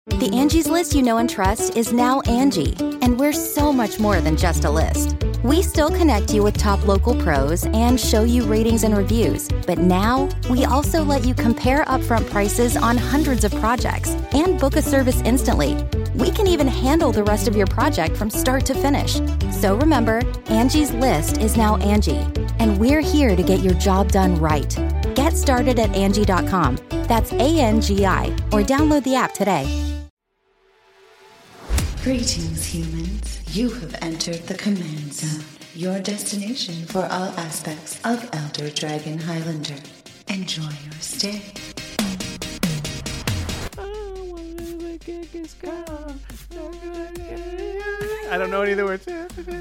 The Angie's List you know and trust is now Angie, and we're so much more than just a list. We still connect you with top local pros and show you ratings and reviews, but now we also let you compare upfront prices on hundreds of projects and book a service instantly. We can even handle the rest of your project from start to finish. So remember, Angie's List is now Angie, and we're here to get your job done right. Get started at Angie.com. That's ANGI, or download the app today. Greetings, humans. You have entered the Command Zone, your destination for all aspects of Elder Dragon Highlander. Enjoy your stay. I don't know any of the words.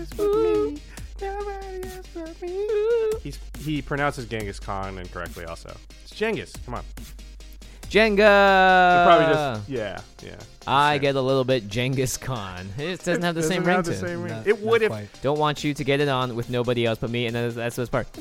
He pronounces Genghis Khan incorrectly also. It's Genghis. Come on. Jenga! Probably just, yeah. I get a little bit Genghis Khan. It doesn't have the same ring to it. Ring. It would if... Don't want you to get it on with nobody else but me, and that's this part.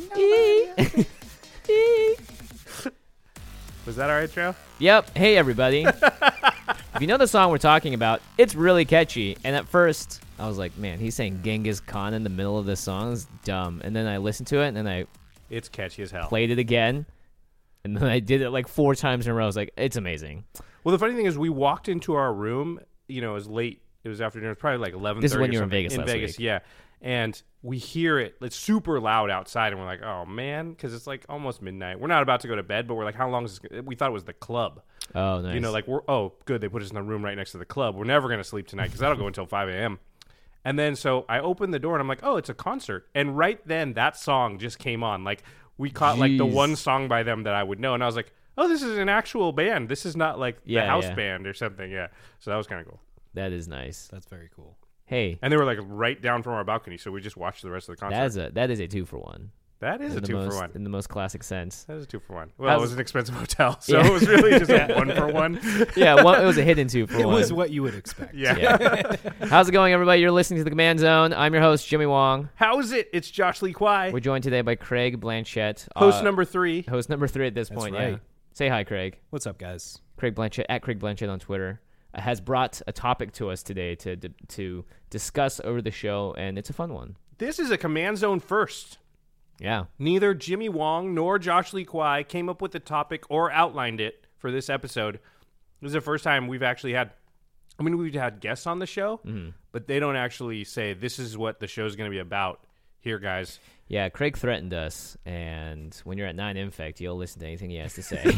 Was that all right, Joe? Yep. Hey, everybody. If you know the song we're talking about, it's really catchy. And at first, I was like, man, he's saying Genghis Khan in the middle of this song. It's dumb. And then I listened to it, and then it's catchy as hell. Played it again. And then I did it like 4 times in a row. I was like, it's amazing. Well, the funny thing is we walked into our room, it was late. It was afternoon. It was probably like 11:30. This is when you were in Vegas last week. Yeah. And we hear it. It's super loud outside. And we're like, oh, man, because it's like almost midnight. We're not about to go to bed, but we're like, how long is this? We thought it was the club. Oh, nice. Good. They put us in the room right next to the club. We're never going to sleep tonight because that'll go until 5 a.m. And then so I opened the door and I'm like, oh, it's a concert. And right then that song just came on. Like we caught like the one song by them that I would know. And I was like, oh, this is an actual band. This is not like the house band or something. Yeah. So that was kind of cool. That is nice. That's very cool. Hey. And they were like right down from our balcony. So we just watched the rest of the concert. That is a 2-for-1. That is a 2-for-1. In the most classic sense. That is a 2-for-1. Well, it was an expensive hotel. So it was really just a 1-for-1. Yeah, it was a hidden 2-for-1. It was what you would expect. Yeah. How's it going, everybody? You're listening to The Command Zone. I'm your host, Jimmy Wong. How's it? It's Josh Lee Kwai. We're joined today by Craig Blanchett. Host number 3. Host number 3 at this That's point, right. yeah. Say hi, Craig. What's up, guys? Craig Blanchett, at Craig Blanchett on Twitter, has brought a topic to us today to discuss over the show, and it's a fun one. This is a Command Zone first. Yeah. Neither Jimmy Wong nor Josh Lee Kwai came up with the topic or outlined it for this episode. This is the first time we've actually had, we've had guests on the show, but they don't actually say, this is what the show's going to be about. Here, guys. Yeah, Craig threatened us, and when you're at 9 Infect, you'll listen to anything he has to say.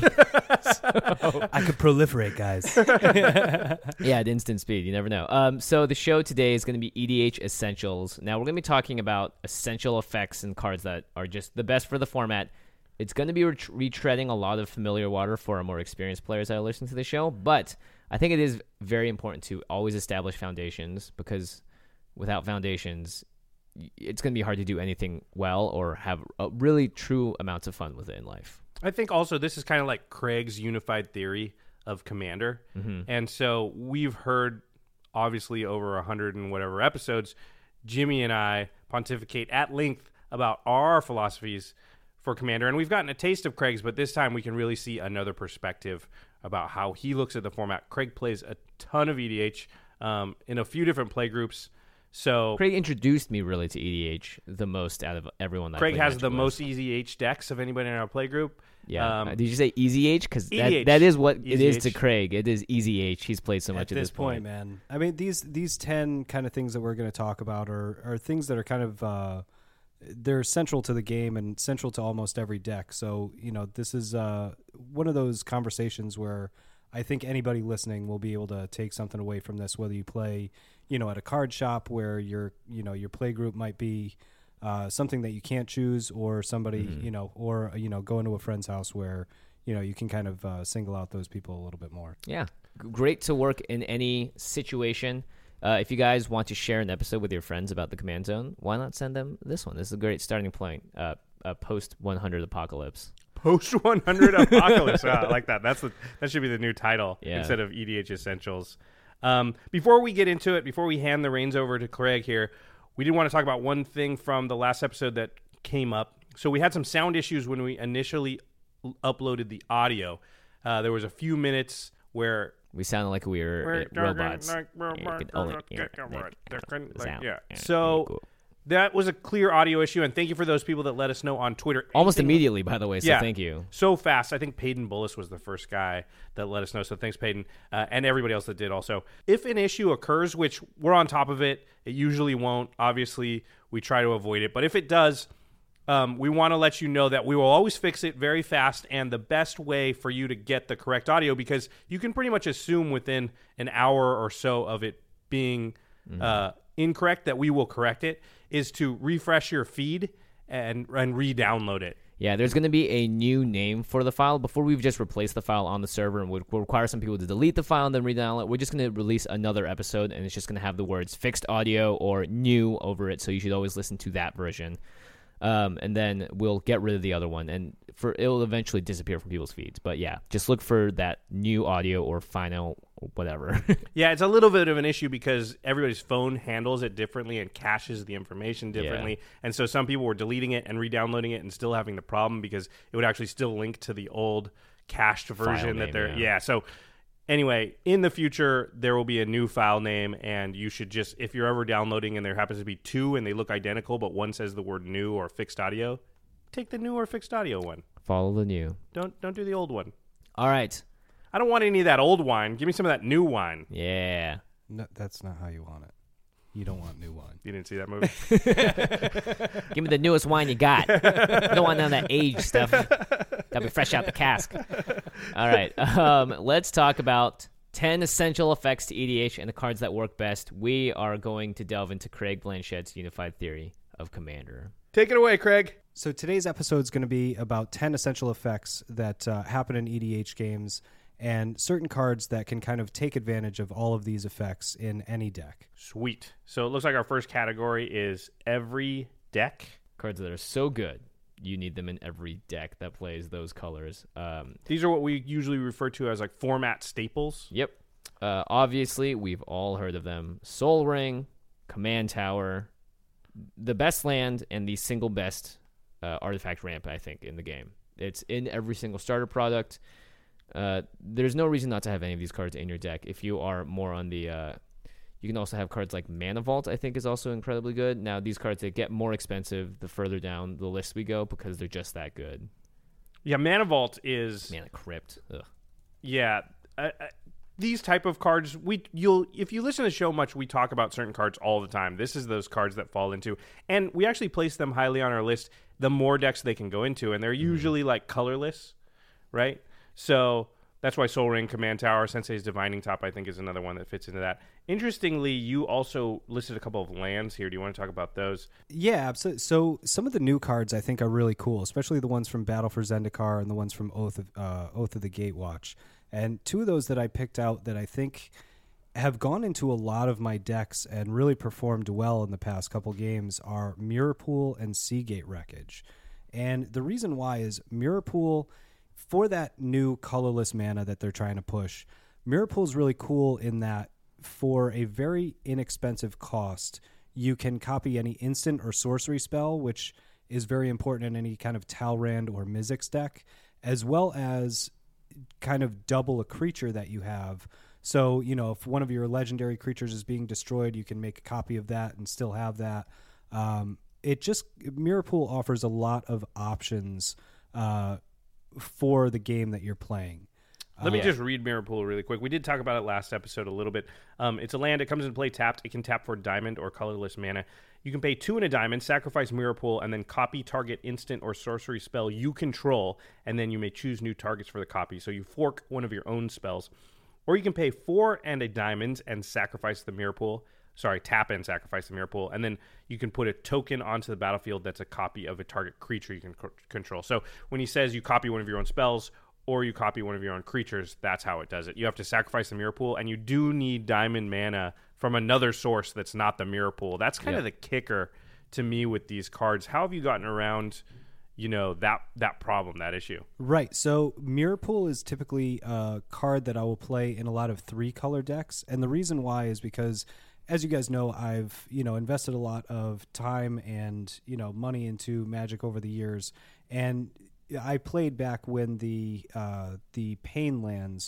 I could proliferate, guys. Yeah, at instant speed. You never know. So the show today is going to be EDH Essentials. Now, we're going to be talking about essential effects and cards that are just the best for the format. It's going to be retreading a lot of familiar water for our more experienced players that are listening to the show, but I think it is very important to always establish foundations, because without foundations, it's going to be hard to do anything well or have a really true amounts of fun with it in life. I think also this is kind of like Craig's unified theory of Commander. And so we've heard, obviously, over 100 and whatever episodes, Jimmy and I pontificate at length about our philosophies for Commander. And we've gotten a taste of Craig's, but this time we can really see another perspective about how he looks at the format. Craig plays a ton of EDH in a few different play groups. So Craig introduced me really to EDH the most out of everyone. Craig has the most EZH decks of anybody in our play group. Yeah. Did you say EZH? Because that is what it is to Craig. It is EZH. He's played so much at this point. Man. I mean, these 10 kind of things that we're going to talk about are things that are kind of they're central to the game and central to almost every deck. So this is one of those conversations where I think anybody listening will be able to take something away from this, whether you play at a card shop where your play group might be something that you can't choose, or somebody, or go into a friend's house where, you can kind of single out those people a little bit more. Yeah. Great to work in any situation. If you guys want to share an episode with your friends about the Command Zone, why not send them this one? This is a great starting point. Post 100 Apocalypse. Post 100 Apocalypse. I like that. That should be the new title instead of EDH Essentials. Before we get into it, before we hand the reins over to Craig here, we did want to talk about one thing from the last episode that came up. So we had some sound issues when we initially uploaded the audio. There was a few minutes where We sounded like we were robots. So Cool. that was a clear audio issue, and thank you for those people that let us know on Twitter. Almost immediately, by the way, so thank you. So fast. I think Peyton Bullis was the first guy that let us know, so thanks, Peyton, and everybody else that did also. If an issue occurs, which we're on top of it, it usually won't. Obviously, we try to avoid it, but if it does, we want to let you know that we will always fix it very fast, and the best way for you to get the correct audio, because you can pretty much assume within an hour or so of it being incorrect that we will correct it, is to refresh your feed and re-download it. Yeah, there's going to be a new name for the file. Before we've just replaced the file on the server and we'll require some people to delete the file and then re-download it. We're just going to release another episode, and it's just going to have the words fixed audio or new over it, so you should always listen to that version. And then we'll get rid of the other one, and it'll eventually disappear from people's feeds. But yeah, just look for that new audio or final or whatever. Yeah, it's a little bit of an issue because everybody's phone handles it differently and caches the information differently. Yeah. And so some people were deleting it and re-downloading it and still having the problem because it would actually still link to the old cached version that they're... Yeah, so... Anyway, in the future, there will be a new file name, and you should just, if you're ever downloading and there happens to be two and they look identical, but one says the word new or fixed audio, take the new or fixed audio one. Follow the new. Don't do the old one. All right. I don't want any of that old wine. Give me some of that new wine. Yeah. No, that's not how you want it. You don't want new wine. You didn't see that movie? Give me the newest wine you got. You don't want none of that aged stuff. Gotta be fresh out the cask. All right. Let's talk about 10 essential effects to EDH and the cards that work best. We are going to delve into Craig Blanchett's unified theory of Commander. Take it away, Craig. So today's episode is going to be about 10 essential effects that happen in EDH games and certain cards that can kind of take advantage of all of these effects in any deck. Sweet. So it looks like our first category is every deck. Cards that are so good, you need them in every deck that plays those colors. These are what we usually refer to as like format staples. Yep. Obviously, we've all heard of them. Sol Ring, Command Tower, the best land, and the single best artifact ramp, I think, in the game. It's in every single starter product. There's no reason not to have any of these cards in your deck. If you are more on the... you can also have cards like Mana Vault, I think, is also incredibly good. Now, these cards, they get more expensive the further down the list we go because they're just that good. Yeah, Mana Vault is... Mana Crypt. Ugh. Yeah. These type of cards, if you listen to the show much, we talk about certain cards all the time. This is those cards that fall into. And we actually place them highly on our list, the more decks they can go into. And they're usually like colorless, right? So that's why Sol Ring, Command Tower, Sensei's Divining Top, I think, is another one that fits into that. Interestingly, you also listed a couple of lands here. Do you want to talk about those? Yeah, absolutely. So some of the new cards I think are really cool, especially the ones from Battle for Zendikar and the ones from Oath of the Gatewatch. And two of those that I picked out that I think have gone into a lot of my decks and really performed well in the past couple games are Mirror Pool and Seagate Wreckage. And the reason why is Mirror Pool... For that new colorless mana that they're trying to push, Mirror Pool is really cool in that for a very inexpensive cost, you can copy any instant or sorcery spell, which is very important in any kind of Talrand or Mizzix deck, as well as kind of double a creature that you have. So, you know, if one of your legendary creatures is being destroyed, you can make a copy of that and still have that. Mirror Pool offers a lot of options for the game that you're playing. Let me just read Mirror Pool really quick. We did talk about it last episode a little bit. It's a land. It comes into play tapped. It can tap for diamond or colorless mana. You can pay 2 and a diamond, sacrifice Mirror Pool, and then copy target instant or sorcery spell you control, and then you may choose new targets for the copy. So you fork one of your own spells. Or you can pay 4 and a diamond and sacrifice the Mirror Pool. Tap and sacrifice the Mirror Pool, and then you can put a token onto the battlefield that's a copy of a target creature you can control. So when he says you copy one of your own spells or you copy one of your own creatures, that's how it does it. You have to sacrifice the Mirror Pool, and you do need diamond mana from another source that's not the Mirror Pool. That's kind of the kicker to me with these cards. How have you gotten around, that problem, that issue? Right. So Mirror Pool is typically a card that I will play in a lot of 3-color decks, and the reason why is because, as you guys know, I've invested a lot of time and money into Magic over the years, and I played back when the Pain lands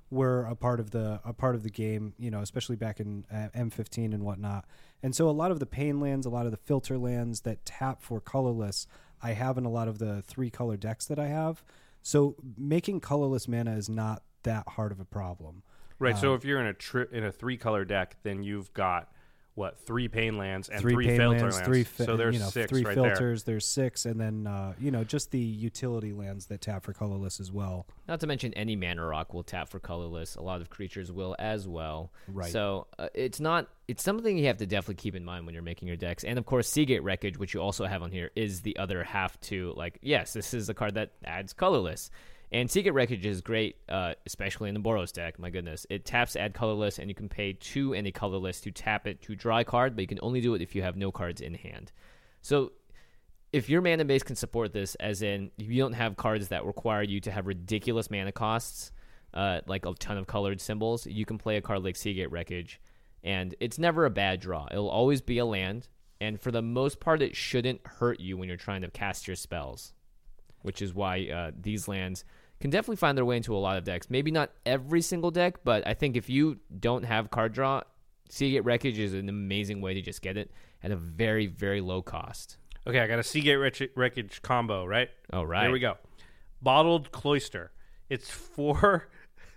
were a part of the game, especially back in M15 and whatnot. And so a lot of the pain lands, a lot of the filter lands that tap for colorless, I have in a lot of the 3-color decks that I have. So making colorless mana is not that hard of a problem. Right. So if you're in a 3-color deck, then you've got 3 pain lands and 3 pain filter lands. So there's 6 3 right filters. There's 6, and then just the utility lands that tap for colorless as well. Not to mention any mana rock will tap for colorless. A lot of creatures will as well. Right. So it's something you have to definitely keep in mind when you're making your decks. And of course, Seagate Wreckage, which you also have on here, is the other half to yes, this is a card that adds colorless. And Seagate Wreckage is great, especially in the Boros deck. My goodness. It taps add colorless, and you can pay 2 and a colorless to tap it to draw a card, but you can only do it if you have no cards in hand. So if your mana base can support this, as in if you don't have cards that require you to have ridiculous mana costs, like a ton of colored symbols, you can play a card like Seagate Wreckage, and it's never a bad draw. It'll always be a land, and for the most part, it shouldn't hurt you when you're trying to cast your spells, which is why these lands can definitely find their way into a lot of decks. Maybe not every single deck, but I think if you don't have card draw, Seagate Wreckage is an amazing way to just get it at a very, very low cost. Okay, I got a Seagate Wreckage combo, right? All right. Here we go. Bottled Cloister. It's 4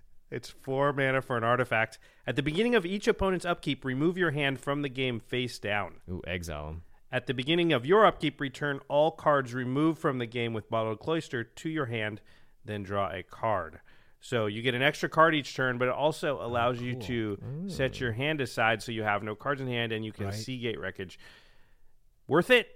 mana for an artifact. At the beginning of each opponent's upkeep, remove your hand from the game face down. Ooh, exile them. At the beginning of your upkeep, return all cards removed from the game with Bottled Cloister to your hand, then draw a card. So you get an extra card each turn, but it also allows you to set your hand aside so you have no cards in hand and you can Seagate Wreckage. Worth it?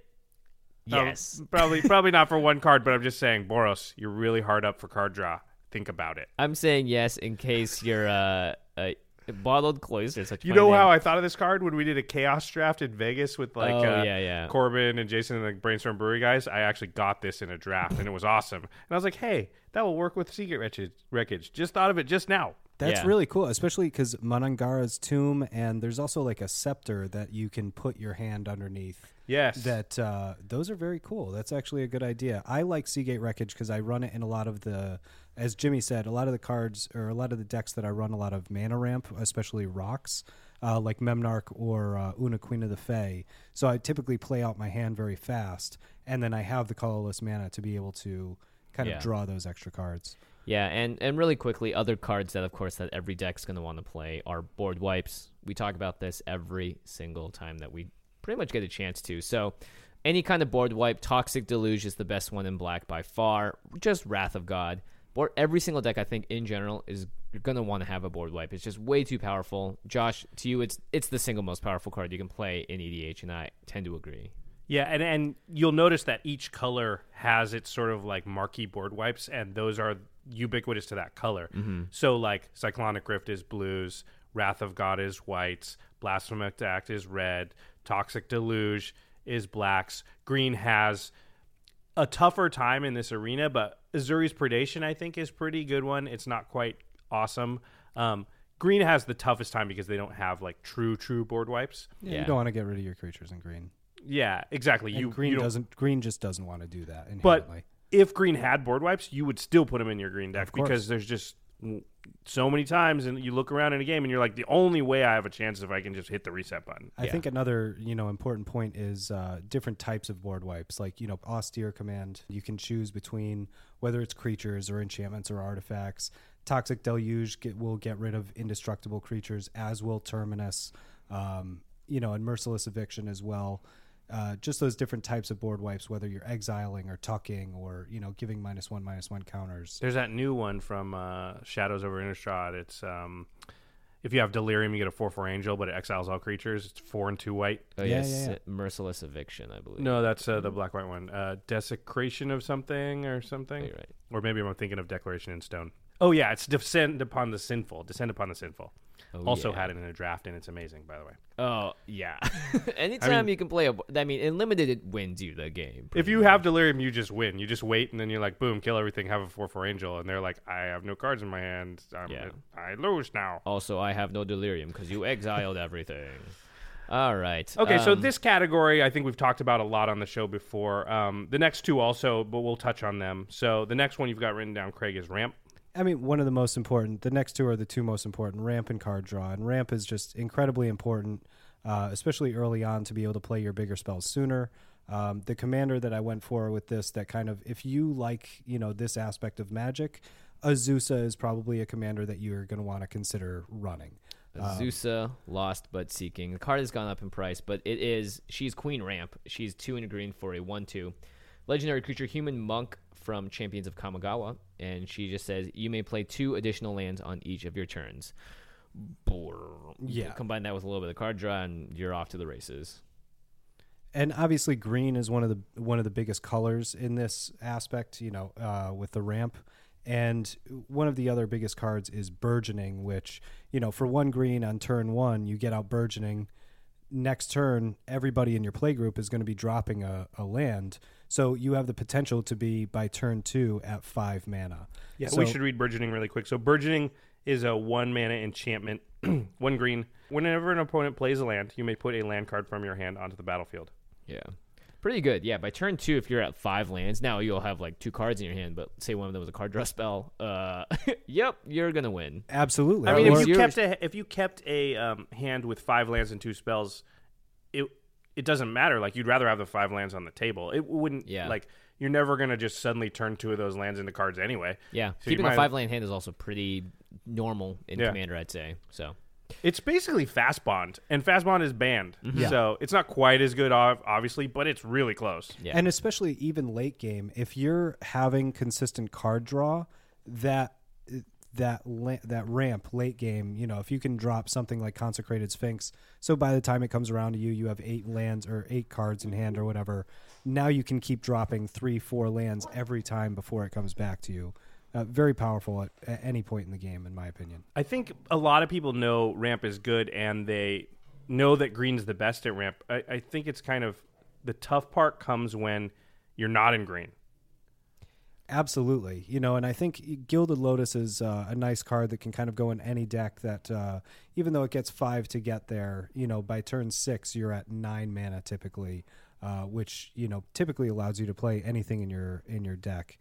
Yes. Probably not for 1 card, but I'm just saying, Boros, you're really hard up for card draw. Think about it. I'm saying yes in case you're Bottled Cloister. Such a you fun know name. how I thought of this card when we did a Chaos draft in Vegas with yeah. Corbin and Jason and the Brainstorm Brewery guys? I actually got this in a draft and it was awesome. And I was like, hey, that will work with Secret Wreckage. Just thought of it just now. That's really cool, especially because Manangara's Tomb, and there's also like a scepter that you can put your hand underneath. Yes. That those are very cool. That's actually a good idea. I like Seagate Wreckage because I run it in a lot of the, as Jimmy said, a lot of the cards or a lot of the decks that I run a lot of mana ramp, especially rocks, like Memnarch or Una Queen of the Fae. So I typically play out my hand very fast, and then I have the colorless mana to be able to kind of draw those extra cards. Yeah, and really quickly, other cards that, of course, that every deck's going to want to play are board wipes. We talk about this every single time that we pretty much get a chance to. So any kind of board wipe, Toxic Deluge is the best one in black by far. Just Wrath of God. Every single deck, I think, in general, is going to want to have a board wipe. It's just way too powerful. Josh, to you, it's the single most powerful card you can play in EDH, and I tend to agree. Yeah, and you'll notice that each color has its sort of like marquee board wipes, and those are ubiquitous to that color. Mm-hmm. So like Cyclonic Rift is blues, Wrath of God is whites, Blasphemous Act is red, Toxic Deluge is blacks. Green has a tougher time in this arena, but Azuri's Predation, I think, is pretty good one. It's not quite awesome. Green has the toughest time because they don't have like true board wipes. Yeah. You don't want to get rid of your creatures in green. Yeah, exactly. Green just doesn't want to do that inherently. But if green had board wipes, you would still put them in your green deck because there's just so many times, and you look around in a game and you're like, the only way I have a chance is if I can just hit the reset button. I think another important point is different types of board wipes. Like Austere Command, you can choose between whether it's creatures or enchantments or artifacts. Toxic Deluge will get rid of indestructible creatures, as will Terminus, and Merciless Eviction as well. Just those different types of board wipes, whether you're exiling or tucking or giving -1/-1 counters. There's that new one from Shadows over Innistrad. It's if you have Delirium, you get a 4/4 Angel, but it exiles all creatures. It's 4 and 2 white. Oh yes, Merciless Eviction, I believe. No, that's the black-white one. Desecration of something or something. Oh, you're right. Or maybe I'm thinking of Declaration in Stone. Oh yeah, it's Descend upon the Sinful. Had it in a draft, and it's amazing, by the way. Oh, yeah. Anytime you can play in Limited, it wins you the game. If you have Delirium, you just win. You just wait, and then you're like, boom, kill everything, have a 4/4 Angel, and they're like, I have no cards in my hand. I lose now. Also, I have no Delirium because you exiled everything. All right. Okay, so this category, I think we've talked about a lot on the show before. The next two also, but we'll touch on them. So the next one you've got written down, Craig, is Ramp. I mean, one of the most important. The next two are the two most important: ramp and card draw. And ramp is just incredibly important, especially early on, to be able to play your bigger spells sooner. The commander that I went for with this, that kind of, if you like, this aspect of Magic, Azusa is probably a commander that you're going to want to consider running. Azusa, Lost but Seeking. The card has gone up in price, but she's Queen Ramp. She's 2 and a green for a 1/2. Legendary creature, human monk from Champions of Kamigawa, and she just says you may play 2 additional lands on each of your turns. Yeah. Combine that with a little bit of card draw, and you're off to the races. And obviously, green is one of the biggest colors in this aspect. With the ramp, and one of the other biggest cards is Burgeoning, which for 1 green on turn 1, you get out Burgeoning. Next turn, everybody in your playgroup is going to be dropping a land. So you have the potential to be, by turn 2, at 5 mana. Yeah, so we should read Burgeoning really quick. So Burgeoning is a 1 mana enchantment, 1 green. Whenever an opponent plays a land, you may put a land card from your hand onto the battlefield. Yeah. Pretty good. Yeah, by turn 2, if you're at 5 lands, now you'll have like 2 cards in your hand, but say one of them was a card draw spell, yep, you're going to win. Absolutely. I mean, if you kept a hand with 5 lands and 2 spells, it doesn't matter. Like, you'd rather have the 5 lands on the table. It wouldn't, like, you're never going to just suddenly turn 2 of those lands into cards anyway. Yeah, so keeping a 5-land hand is also pretty normal in Commander, I'd say. So it's basically Fast Bond, and Fast Bond is banned. Yeah. So it's not quite as good, obviously, but it's really close. Yeah. And especially even late game, if you're having consistent card draw, that ramp late game, if you can drop something like Consecrated Sphinx, so by the time it comes around to you, you have 8 lands or 8 cards in hand or whatever. Now you can keep dropping 3-4 lands every time before it comes back to you. Very powerful at any point in the game, in my opinion. I think a lot of people know ramp is good, and they know that green's the best at ramp. I think it's kind of the tough part comes when you're not in green. Absolutely. And I think Gilded Lotus is a nice card that can kind of go in any deck that, even though it gets 5 to get there, by turn 6, you're at 9 mana typically, which, typically allows you to play anything in your deck.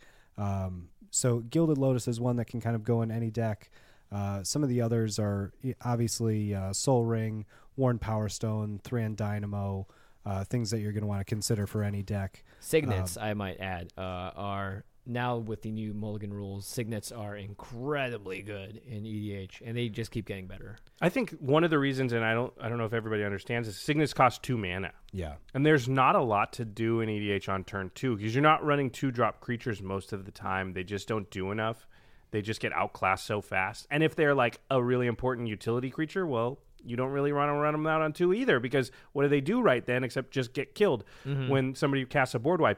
So Gilded Lotus is one that can kind of go in any deck. Some of the others are obviously Soul Ring, Worn Power Stone, Thran Dynamo, things that you're going to want to consider for any deck. Signets, I might add, are now with the new Mulligan rules. Signets are incredibly good in EDH, and they just keep getting better. I think one of the reasons, and I don't know if everybody understands, is Signets cost 2 mana. Yeah. And there's not a lot to do in EDH on turn 2 because you're not running 2-drop creatures most of the time. They just don't do enough. They just get outclassed so fast. And if they're like a really important utility creature, well, you don't really want to run them out on 2 either, because what do they do right then except just get killed when somebody casts a board wipe?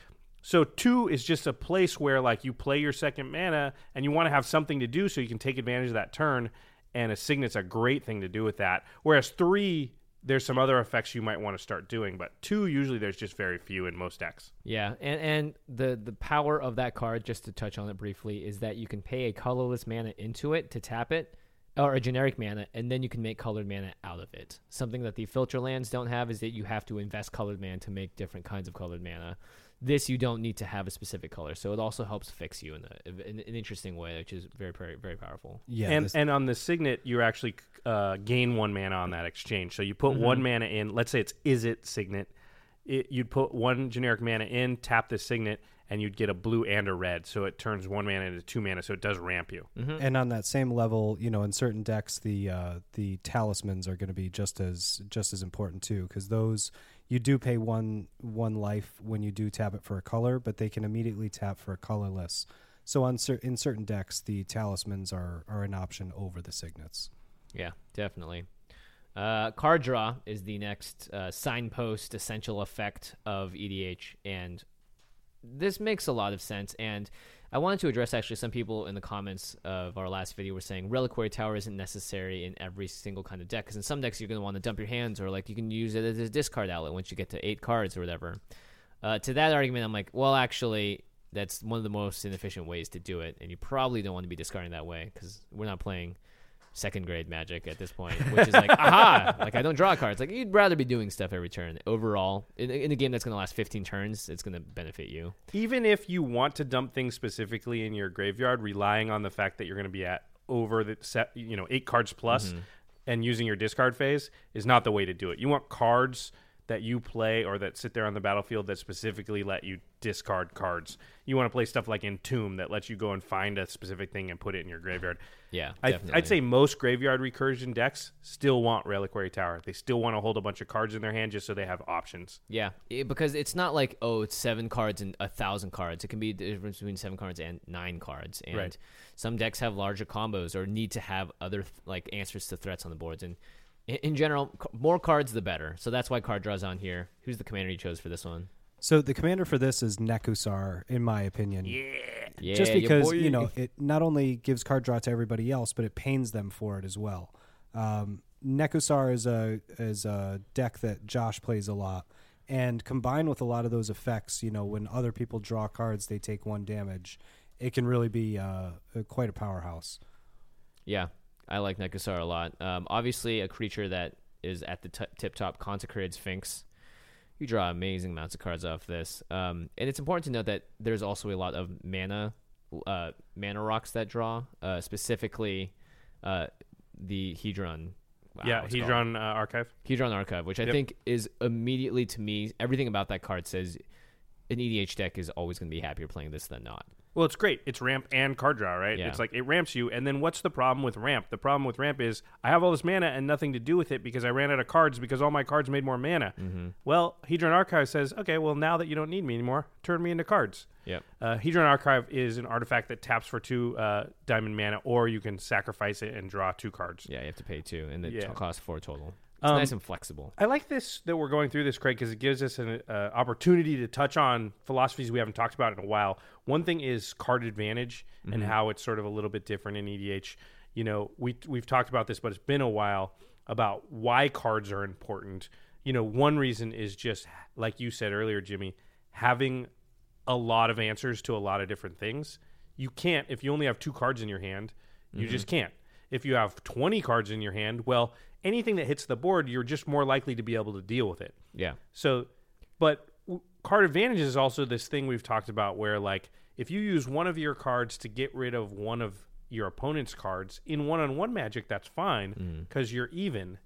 So 2 is just a place where, like, you play your second mana and you want to have something to do so you can take advantage of that turn, and a Signet's a great thing to do with that. Whereas 3, there's some other effects you might want to start doing, but 2, usually there's just very few in most decks. Yeah, and the power of that card, just to touch on it briefly, is that you can pay a colorless mana into it to tap it, or a generic mana, and then you can make colored mana out of it. Something that the filter lands don't have is that you have to invest colored mana to make different kinds of colored mana. This, you don't need to have a specific color, so it also helps fix you in an interesting way, which is very, very, very powerful. Yeah, and on the Signet, you actually gain 1 mana on that exchange. So you put 1 mana in. Let's say it's Izzet Signet. You'd put 1 generic mana in, tap the Signet, and you'd get a blue and a red. So it turns 1 mana into 2 mana, so it does ramp you. And on that same level, in certain decks, the talismans are going to be just as important too, because those, you do pay one life when you do tap it for a color, but they can immediately tap for a colorless. So in certain decks, the talismans are an option over the Signets. Yeah, definitely. Card draw is the next signpost essential effect of EDH, and this makes a lot of sense. And I wanted to address, actually, some people in the comments of our last video were saying Reliquary Tower isn't necessary in every single kind of deck, because in some decks you're going to want to dump your hands, or like you can use it as a discard outlet once you get to 8 cards or whatever. To that argument, I'm like, well, actually, that's one of the most inefficient ways to do it, and you probably don't want to be discarding that way, because we're not playing second grade Magic at this point, which is like, aha, like I don't draw cards. Like you'd rather be doing stuff every turn. Overall, in a game that's going to last 15 turns, it's going to benefit you. Even if you want to dump things specifically in your graveyard, relying on the fact that you're going to be at over the set, 8 cards plus, and using your discard phase is not the way to do it. You want cards that you play or that sit there on the battlefield that specifically let you discard cards. You want to play stuff like Entomb that lets you go and find a specific thing and put it in your graveyard. Yeah, I'd say most graveyard recursion decks still want Reliquary Tower. They still want to hold a bunch of cards in their hand just so they have options. Yeah, because it's not like, it's 7 cards and 1,000 cards. It can be the difference between 7 cards and 9 cards. And some decks have larger combos or need to have other answers to threats on the boards. And in general, more cards the better. So that's why card draw's on here. Who's the commander you chose for this one? So the commander for this is Nekusar, in my opinion. Yeah, just because it not only gives card draw to everybody else, but it pains them for it as well. Nekusar is a deck that Josh plays a lot, and combined with a lot of those effects, when other people draw cards, they take 1 damage. It can really be quite a powerhouse. Yeah, I like Nekusar a lot. Obviously, a creature that is at the tip-top, Consecrated Sphinx. You draw amazing amounts of cards off this. And it's important to note that there's also a lot of mana rocks that draw, specifically the Hedron. Wow, Hedron Archive. Hedron Archive, which I think is immediately, to me, everything about that card says an EDH deck is always going to be happier playing this than not. Well, it's great. It's ramp and card draw, right? Yeah. It's like it ramps you. And then what's the problem with ramp? The problem with ramp is I have all this mana and nothing to do with it because I ran out of cards because all my cards made more mana. Mm-hmm. Well, Hedron Archive says, okay, well, now that you don't need me anymore, turn me into cards. Yep. Hedron Archive is an artifact that taps for 2 diamond mana, or you can sacrifice it and draw 2 cards. Yeah, you have to pay 2, and it costs 4 total. It's nice and flexible. I like this that we're going through this, Craig, because it gives us an opportunity to touch on philosophies we haven't talked about in a while. One thing is card advantage and how it's sort of a little bit different in EDH. We've talked about this, but it's been a while about why cards are important. One reason is just, like you said earlier, Jimmy, having a lot of answers to a lot of different things. You can't, if you only have 2 cards in your hand, you just can't. If you have 20 cards in your hand, well, anything that hits the board, you're just more likely to be able to deal with it. Yeah. So, but card advantage is also this thing we've talked about where, if you use one of your cards to get rid of one of your opponent's cards in one-on-one Magic, that's fine because you're even.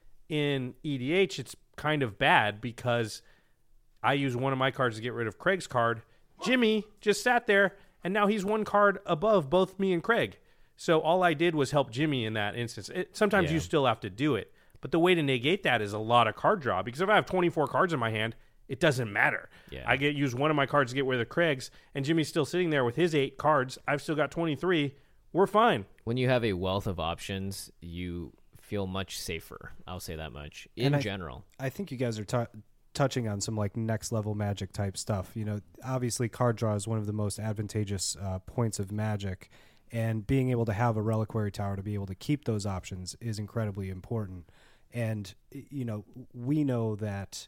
In EDH, it's kind of bad because I use one of my cards to get rid of Craig's card. Jimmy just sat there, and now he's 1 card above both me and Craig. So all I did was help Jimmy in that instance. Sometimes you still have to do it. But the way to negate that is a lot of card draw. Because if I have 24 cards in my hand, it doesn't matter. Yeah. I use one of my cards to get rid of Craig's, and Jimmy's still sitting there with his 8 cards. I've still got 23. We're fine. When you have a wealth of options, you feel much safer. I'll say that much. In general. I think you guys are touching on some next level Magic type stuff. Obviously card draw is one of the most advantageous points of Magic. And being able to have a Reliquary Tower to be able to keep those options is incredibly important. And, we know that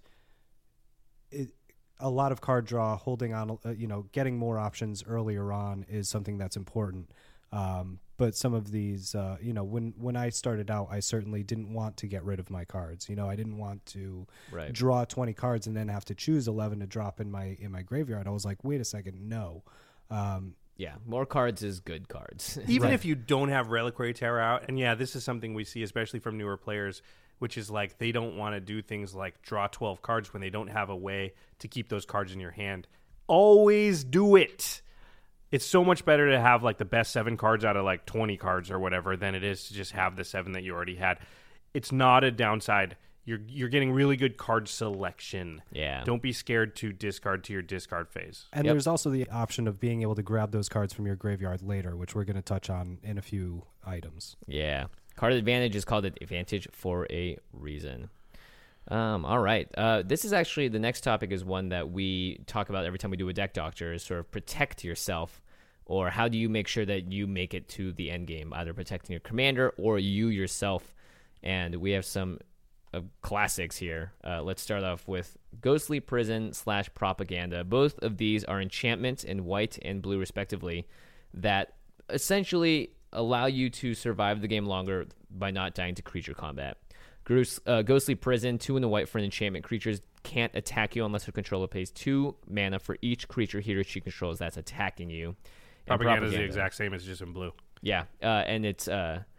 a lot of card draw, holding on, getting more options earlier on is something that's important. But some of these, when I started out, I certainly didn't want to get rid of my cards. I didn't want to draw 20 cards and then have to choose 11 to drop in my graveyard. I was like, wait a second, no. Yeah, more cards is good cards. Even if you don't have Reliquary Tower out, and this is something we see especially from newer players, which is they don't want to do things like draw 12 cards when they don't have a way to keep those cards in your hand. Always do it. It's so much better to have the best 7 cards out of 20 cards or whatever than it is to just have the 7 that you already had. It's not a downside. You're getting really good card selection. Yeah. Don't be scared to discard to your discard phase. And there's also the option of being able to grab those cards from your graveyard later, which we're going to touch on in a few items. Yeah. Card advantage is called advantage for a reason. All right. This is actually, the next topic is one that we talk about every time we do a deck doctor, is sort of protect yourself, or how do you make sure that you make it to the end game, either protecting your commander or you yourself. And we have some classics here. Let's start off with Ghostly Prison / Propaganda. Both of these are enchantments in white and blue respectively that essentially allow you to survive the game longer by not dying to creature combat. Ghostly Prison, 2 and a white for an enchantment. Creatures can't attack you unless your controller pays 2 mana for each creature he or she controls that's attacking you. And Propaganda is the exact same as just in blue. Yeah, and it's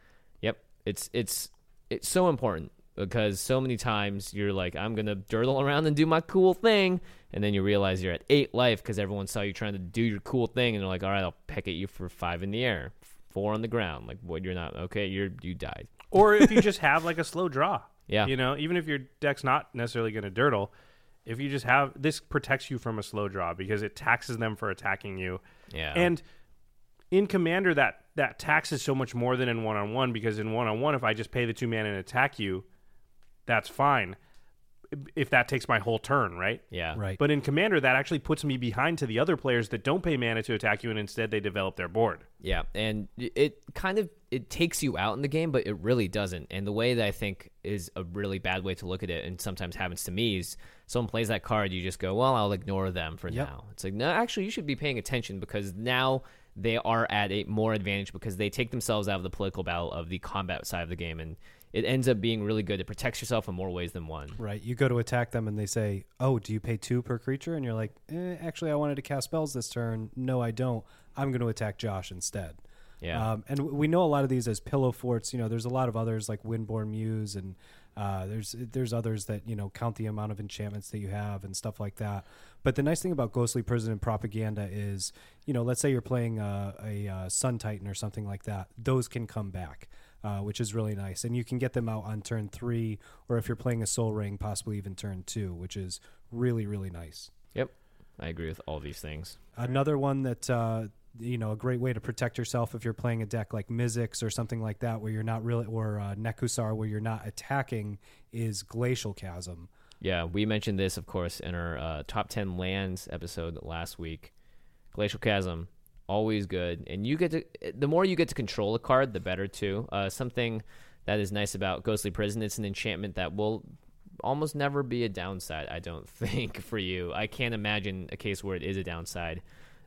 so important because so many times you're like, I'm gonna dirtle around and do my cool thing, and then you realize you're at 8 life because everyone saw you trying to do your cool thing, and they're like, all right, I'll peck at you for 5 in the air, 4 on the ground. Like, what? You're not okay. You died. Or if you just have like a slow draw. Yeah. You know, even if your deck's not necessarily going to dirtle, if you just have this protects you from a slow draw because it taxes them for attacking you. Yeah. And in Commander, that tax is so much more than in one-on-one, because in one-on-one, if I just pay the 2 mana and attack you, that's fine. If that takes my whole turn, right? Yeah. Right. But in Commander, that actually puts me behind to the other players that don't pay mana to attack you, and instead they develop their board. Yeah, and it kind of takes you out in the game, but it really doesn't. And the way that I think is a really bad way to look at it, and sometimes happens to me, is someone plays that card, you just go, well, I'll ignore them for now. It's like, no, actually, you should be paying attention, because now they are at a more advantage because they take themselves out of the political battle of the combat side of the game, and it ends up being really good. It protects yourself in more ways than one. Right. You go to attack them and they say, oh, do you pay 2 per creature? And you're like, actually, I wanted to cast spells this turn. No, I don't. I'm going to attack Josh instead. Yeah. And we know a lot of these as pillow forts. You know, there's a lot of others like Windborn Muse, and there's others that, you know, count the amount of enchantments that you have and stuff like that. But the nice thing about Ghostly Prison and Propaganda is, you know, let's say you're playing a Sun Titan or something like that. Those can come back. Which is really nice. And you can get them out on turn 3, or if you're playing a Soul Ring, possibly even turn 2, which is really, really nice. Yep. I agree with all these things. Another one that, you know, a great way to protect yourself if you're playing a deck like Mizzix or something like that, where you're not really, or Nekusar, where you're not attacking, is Glacial Chasm. Yeah, we mentioned this, of course, in our top 10 lands episode last week. Glacial Chasm. Always good, and the more you get to control a card, the better too. Something that is nice about Ghostly Prison, it's an enchantment that will almost never be a downside, I don't think, for you. I can't imagine a case where it is a downside.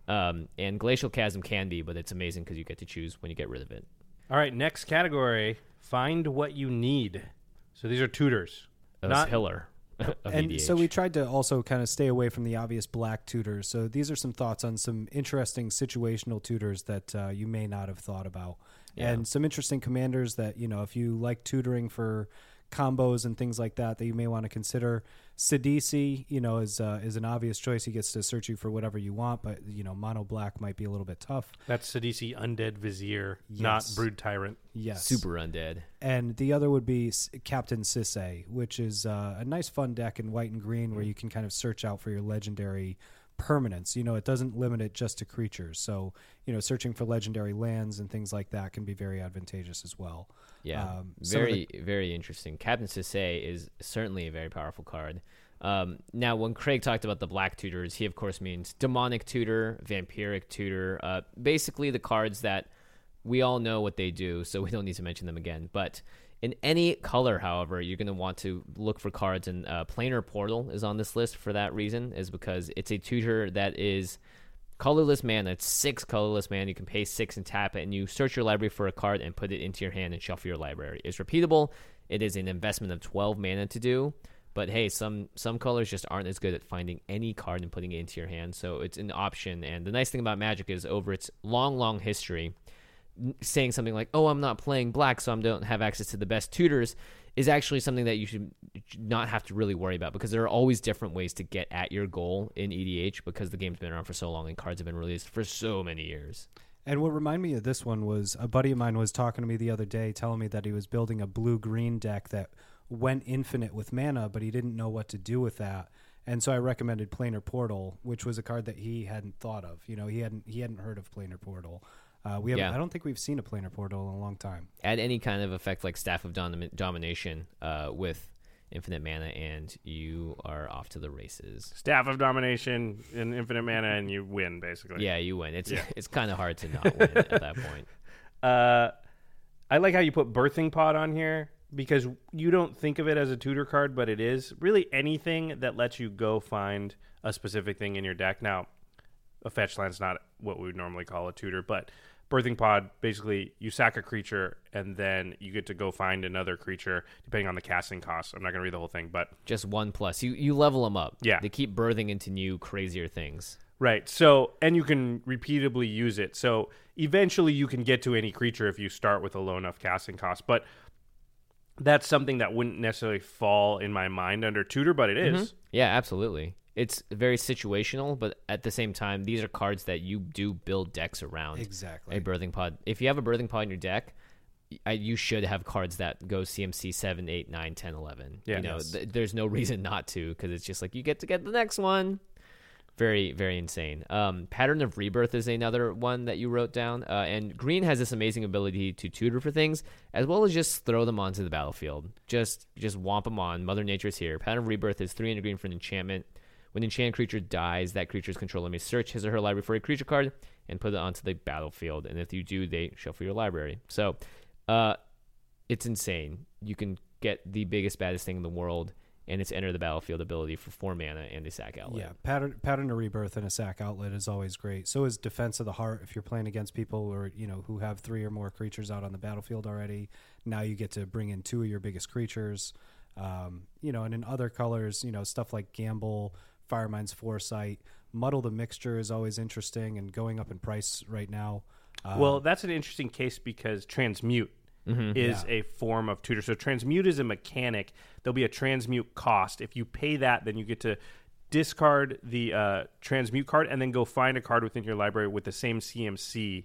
And Glacial Chasm can be, but it's amazing because you get to choose when you get rid of it. All right, next category, find what you need. So these are tutors. Not pillar. And so we tried to also kind of stay away from the obvious black tutors. So these are some thoughts on some interesting situational tutors that you may not have thought about. Yeah. And some interesting commanders that, you know, if you like tutoring for combos and things like that you may want to consider. Sidisi, you know, is an obvious choice. He gets to search you for whatever you want, but, you know, mono black might be a little bit tough. That's Sidisi Undead Vizier, not Brood Tyrant. Yes. Super undead. And the other would be Captain Sisay, which is a nice fun deck in white and green where you can kind of search out for your legendary permanents. You know, it doesn't limit it just to creatures. So, you know, searching for legendary lands and things like that can be very advantageous as well. Yeah, very interesting. Captain Sisay is certainly a very powerful card. Now, when Craig talked about the black tutors, he, of course, means Demonic Tutor, Vampiric Tutor, basically the cards that we all know what they do, so we don't need to mention them again. But in any color, however, you're going to want to look for cards, and Planar Portal is on this list for that reason, is because it's a tutor that is colorless mana. It's 6 colorless mana. You can pay 6 and tap it, and you search your library for a card and put it into your hand and shuffle your library. It's repeatable. It is an investment of 12 mana to do, but hey, some colors just aren't as good at finding any card and putting it into your hand, so it's an option. And the nice thing about Magic is, over its long history, saying something like, oh, I'm not playing black, so I don't have access to the best tutors, is actually something that you should not have to really worry about, because there are always different ways to get at your goal in EDH, because the game's been around for so long and cards have been released for so many years. And what reminded me of this one was a buddy of mine was talking to me the other day, telling me that he was building a blue-green deck that went infinite with mana, but he didn't know what to do with that. And so I recommended Planar Portal, which was a card that he hadn't thought of. You know, he hadn't heard of Planar Portal. I don't think we've seen a Planar Portal in a long time. Add any kind of effect like Staff of Domination with infinite mana, and you are off to the races. Staff of Domination and infinite mana, and you win, basically. Yeah, you win. It's kind of hard to not win at that point. I like how you put Birthing Pod on here, because you don't think of it as a tutor card, but it is. Really anything that lets you go find a specific thing in your deck. Now, a fetch land's not what we would normally call a tutor, but Birthing Pod, basically you sack a creature and then you get to go find another creature depending on the casting cost. I'm not going to read the whole thing, but just 1+. You level them up. Yeah. They keep birthing into new, crazier things. right. So, and you can repeatedly use it. So eventually you can get to any creature if you start with a low enough casting cost. But that's something that wouldn't necessarily fall in my mind under tutor, but it is. Yeah, absolutely. It's very situational, but at the same time, these are cards that you do build decks around. Exactly. A Birthing Pod. If you have a Birthing Pod in your deck, you should have cards that go CMC 7, 8, 9, 10, 11. Yeah. You know, Yes. there's no reason not to, because it's just like you get to get the next one. Very, very insane. Pattern of Rebirth is another one that you wrote down. And green has this amazing ability to tutor for things, as well as just throw them onto the battlefield. Just womp them on. Mother Nature's here. Pattern of Rebirth is 3 and a green for an enchantment. When an enchanted creature dies, that creature's controller may search his or her library for a creature card and put it onto the battlefield. And if you do, they shuffle your library. So it's insane. You can get the biggest, baddest thing in the world, and it's enter the battlefield ability for 4 mana and a sack outlet. Yeah, pattern of Rebirth and a sack outlet is always great. So is Defense of the Heart if you're playing against people or who have 3 or more creatures out on the battlefield already. Now you get to bring in 2 of your biggest creatures. And in other colors, stuff like Gamble, Firemind's Foresight, Muddle the Mixture is always interesting and going up in price right now. Well, that's an interesting case because Transmute is a form of tutor. So Transmute is a mechanic. There'll be a Transmute cost. If you pay that, then you get to discard the Transmute card and then go find a card within your library with the same CMC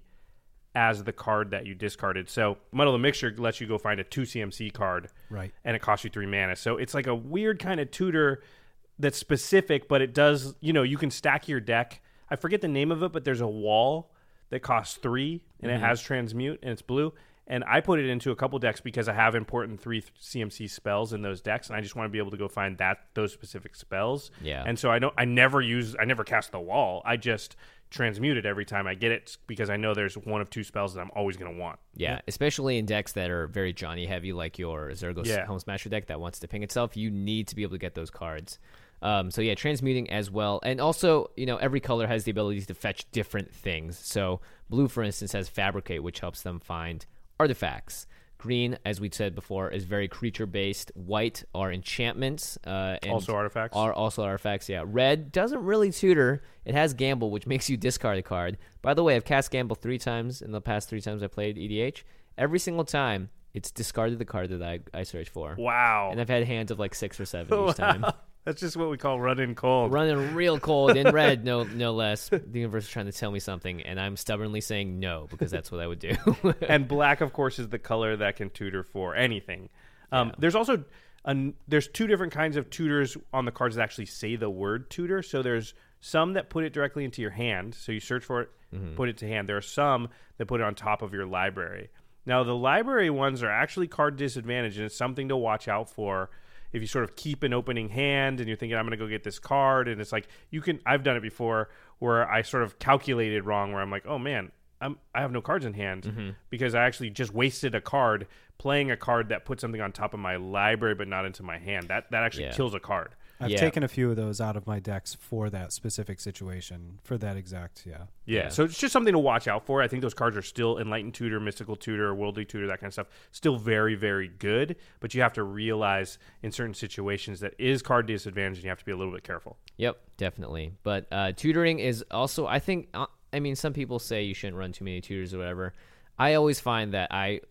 as the card that you discarded. So Muddle the Mixture lets you go find a 2 CMC card. Right. And it costs you 3 mana. So it's like a weird kind of tutor that's specific, but it does, you can stack your deck. I forget the name of it, but there's a wall that costs 3 and it has Transmute and it's blue. And I put it into a couple decks because I have important 3 CMC spells in those decks, and I just want to be able to go find those specific spells. Yeah. And so I never cast the wall. I just transmute it every time I get it because I know there's 1 of 2 spells that I'm always going to want. Yeah, especially in decks that are very Johnny heavy, like your Zergos Home Smasher deck that wants to ping itself. You need to be able to get those cards. So yeah, transmuting as well. And also, every color has the ability to fetch different things. So blue, for instance, has Fabricate, which helps them find artifacts. Green, as we said before, is very creature-based. White are enchantments. And Also artifacts? Are also artifacts, yeah. Red doesn't really tutor. It has Gamble, which makes you discard a card. By the way, I've cast Gamble 3 times in the past 3 times I played EDH. Every single time, it's discarded the card that I searched for. Wow. And I've had hands of like 6 or 7 each time. That's just what we call running cold. Running real cold in red, no less. The universe is trying to tell me something, and I'm stubbornly saying no because that's what I would do. And black, of course, is the color that can tutor for anything. There's also there's 2 different kinds of tutors on the cards that actually say the word tutor. So there's some that put it directly into your hand. So you search for it, put it to hand. There are some that put it on top of your library. Now, the library ones are actually card disadvantage, and it's something to watch out for. If you sort of keep an opening hand and you're thinking, I'm going to go get this card, and it's like I've done it before where I sort of calculated wrong, where I'm like, oh man, I have no cards in hand because I actually just wasted a card playing a card that put something on top of my library but not into my hand. That actually kills a card. I've taken a few of those out of my decks for that specific situation, for that exact, Yeah, so it's just something to watch out for. I think those cards are still Enlightened Tutor, Mystical Tutor, Worldly Tutor, that kind of stuff, still very, very good. But you have to realize in certain situations that is card disadvantage, and you have to be a little bit careful. Yep, definitely. But tutoring is also, I think, some people say you shouldn't run too many tutors or whatever. I always find that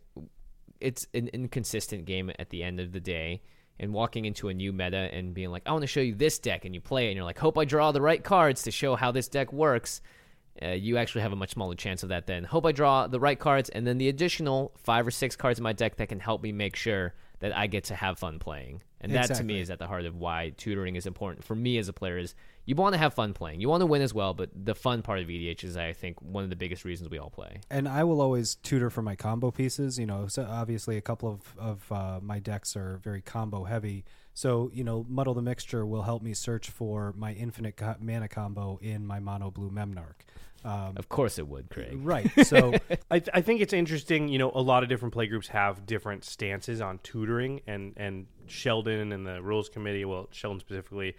it's an inconsistent game at the end of the day. And walking into a new meta and being like, I want to show you this deck, and you play it, and you're like, hope I draw the right cards to show how this deck works. You actually have a much smaller chance of that then. Hope I draw the right cards, and then the additional 5 or 6 cards in my deck that can help me make sure that I get to have fun playing. And that, to me, is at the heart of why tutoring is important for me as a player. Is you want to have fun playing. You want to win as well, but the fun part of EDH is, I think, one of the biggest reasons we all play. And I will always tutor for my combo pieces. So obviously a couple of my decks are very combo heavy. So, Muddle the Mixture will help me search for my infinite mana combo in my mono blue Memnarch. Of course it would, Craig. Right. So I think it's interesting. A lot of different playgroups have different stances on tutoring, and Sheldon and the rules committee, well, Sheldon specifically,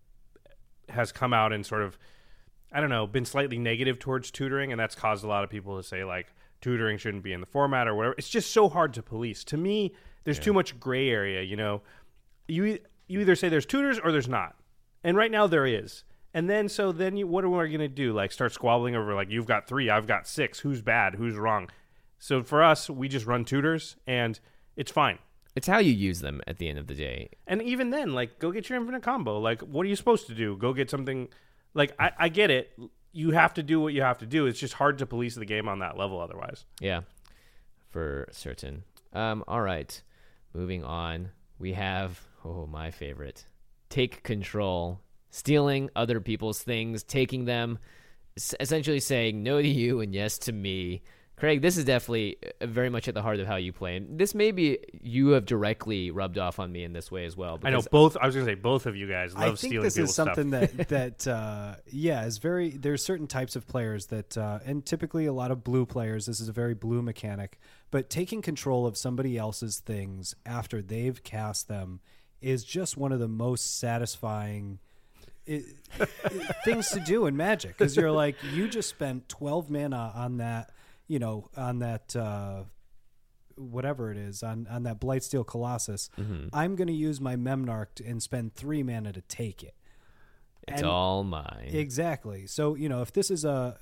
has come out and sort of, I don't know, been slightly negative towards tutoring, and that's caused a lot of people to say, like, tutoring shouldn't be in the format or whatever. It's just so hard to police. To me, there's too much gray area. You either say there's tutors or there's not, and right now there is. And then what are we going to do? Like start squabbling over like you've got 3, I've got 6. Who's bad? Who's wrong? So for us, we just run tutors, and it's fine. It's how you use them at the end of the day. And even then, like, go get your infinite combo. Like, what are you supposed to do? Go get something. Like, I get it. You have to do what you have to do. It's just hard to police the game on that level otherwise. Yeah, for certain. All right, moving on. We have, my favorite. Take control. Stealing other people's things, taking them, essentially saying no to you and yes to me. Craig, this is definitely very much at the heart of how you play. And this maybe you have directly rubbed off on me in this way as well. I know both. I was going to say both of you guys love stealing people's stuff. I think this is something that is very. There's certain types of players that, and typically a lot of blue players. This is a very blue mechanic. But taking control of somebody else's things after they've cast them is just one of the most satisfying things to do in Magic, because you're like, you just spent 12 mana on that, whatever it is, on that Blightsteel Colossus. Mm-hmm. I'm going to use my Memnarch and spend 3 mana to take it. It's all mine. Exactly. So, if this is a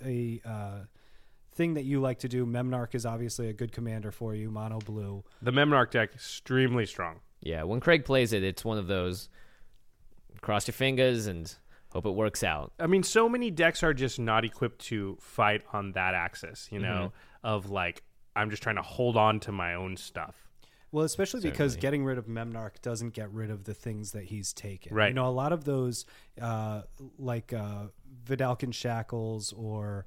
thing that you like to do, Memnarch is obviously a good commander for you, mono blue. The Memnarch deck, extremely strong. Yeah, when Craig plays it, it's one of those cross your fingers and hope it works out. I mean, so many decks are just not equipped to fight on that axis, of like, I'm just trying to hold on to my own stuff. Well, especially because getting rid of Memnarch doesn't get rid of the things that he's taken. Right. A lot of those, like Vidalcan Shackles or,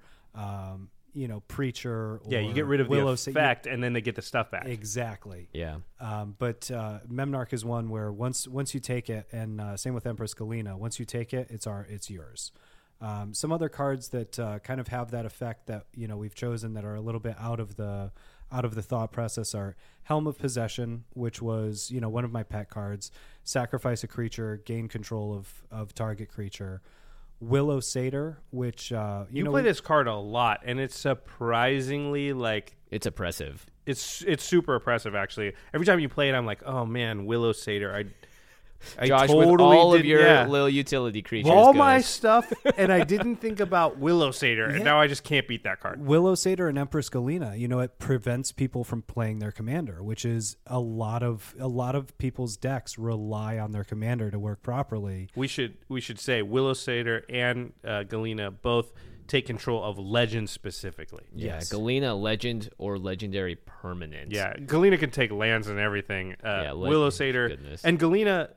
Preacher. Or you get rid of Willow the effect, and then they get the stuff back. Exactly. Yeah. But Memnarch is one where once you take it, and same with Empress Galena, once you take it, it's yours. Some other cards that kind of have that effect that we've chosen that are a little bit out of the thought process are Helm of Possession, which was one of my pet cards. Sacrifice a creature, gain control of target creature. Willow Satyr, which you play this card a lot, and it's surprisingly it's oppressive. It's super oppressive, actually. Every time you play it, I'm like, oh man, Willow Satyr. I Josh, totally with all of your little utility creatures, all my stuff, and I didn't think about Willow Satyr, and now I just can't beat that card. Willow Satyr and Empress Galena, it prevents people from playing their commander, which is a lot of people's decks rely on their commander to work properly. We should say Willow Satyr and Galena both take control of legend specifically. Yeah, yes. Galena, legend or legendary permanent. Yeah, Galena can take lands and everything. Willow Satyr and Galena.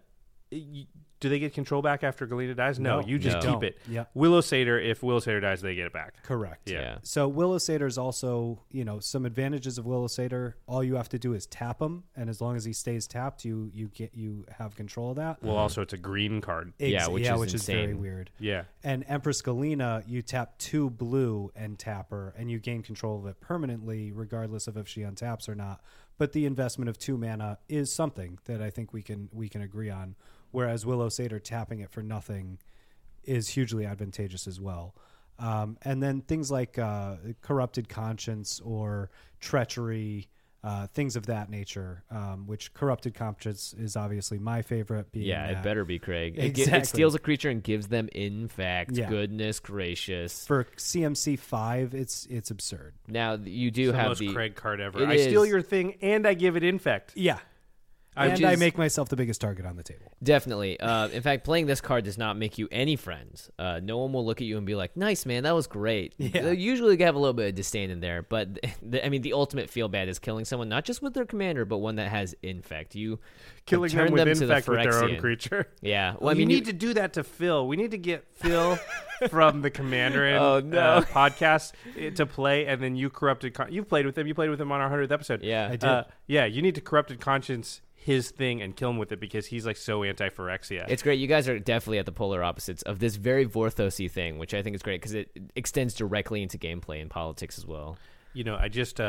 Do they get control back after Galena dies? No, you just keep it. Yeah. Willow Satyr, if Willow Satyr dies, they get it back. Correct. Yeah. So Willow Satyr is also, some advantages of Willow Satyr. All you have to do is tap him, and as long as he stays tapped, you have control of that. Well, also it's a green card. Which is very weird. Yeah. And Empress Galena, you tap 2 blue and tap her, and you gain control of it permanently, regardless of if she untaps or not. But the investment of 2 mana is something that I think we can agree on. Whereas Willow Satyr tapping it for nothing is hugely advantageous as well. And then things like Corrupted Conscience or Treachery, things of that nature, which Corrupted Conscience is obviously my favorite. It better be, Craig. Exactly. It steals a creature and gives them infect. Goodness gracious. For CMC 5, it's absurd. Now, you do have the most Craig card ever. I steal your thing and I give it infect. Yeah. And I make myself the biggest target on the table. Definitely. In fact, playing this card does not make you any friends. No one will look at you and be like, nice, man, that was great. Yeah. They'll usually have a little bit of disdain in there. But, the ultimate feel bad is killing someone, not just with their commander, but one that has infect. You killing turn them with to infect the with their own creature. Yeah. Well, you need to do that to Phil. We need to get Phil from the Commander podcast to play, and then you Corrupted You've played with him. You played with him on our 100th episode. Yeah. I did. You need to Corrupted Conscience his thing and kill him with it because he's so anti-Phyrexia. It's great. You guys are definitely at the polar opposites of this very Vorthos-y thing, which I think is great because it extends directly into gameplay and politics as well. I just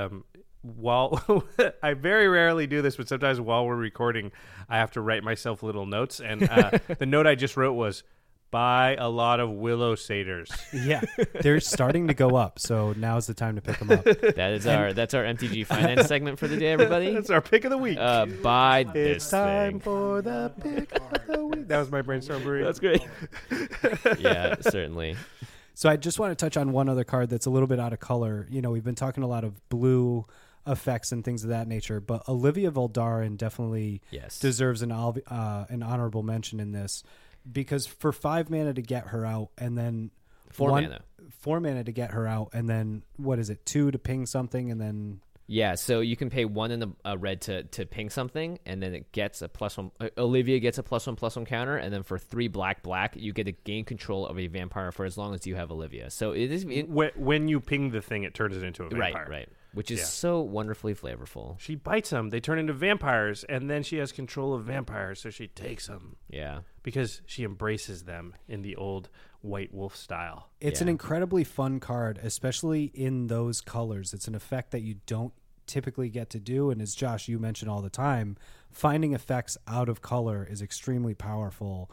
while I very rarely do this, but sometimes while we're recording, I have to write myself little notes. And the note I just wrote was, buy a lot of willow satyrs. Yeah, they're starting to go up, so now's the time to pick them up. That's our MTG finance segment for the day, everybody. That's our pick of the week. Buy this It's time thing. for the pick of the week. That was my brainstorm brewery. That's great. Yeah, certainly. So I just want to touch on one other card that's a little bit out of color. You know, we've been talking a lot of blue effects and things of that nature, but Olivia Voldaren definitely deserves an honorable mention in this, because for 5 mana to get her out, and then 4 mana. 4 mana to get her out, and then what is it, 2 to ping something, and then Yeah, so you can pay 1 in the red to ping something, and then it gets a +1. Olivia gets a +1/+1 counter, and then for 3 black, you get to gain control of a vampire for as long as you have Olivia. So it is When you ping the thing, it turns it into a vampire. right, which is so wonderfully flavorful. She bites them; they turn into vampires, and then she has control of vampires, so she takes them. Yeah, because she embraces them in the old White Wolf style. It's an incredibly fun card, especially in those colors. It's an effect that you don't typically get to do, and as Josh, you mention all the time, finding effects out of color is extremely powerful.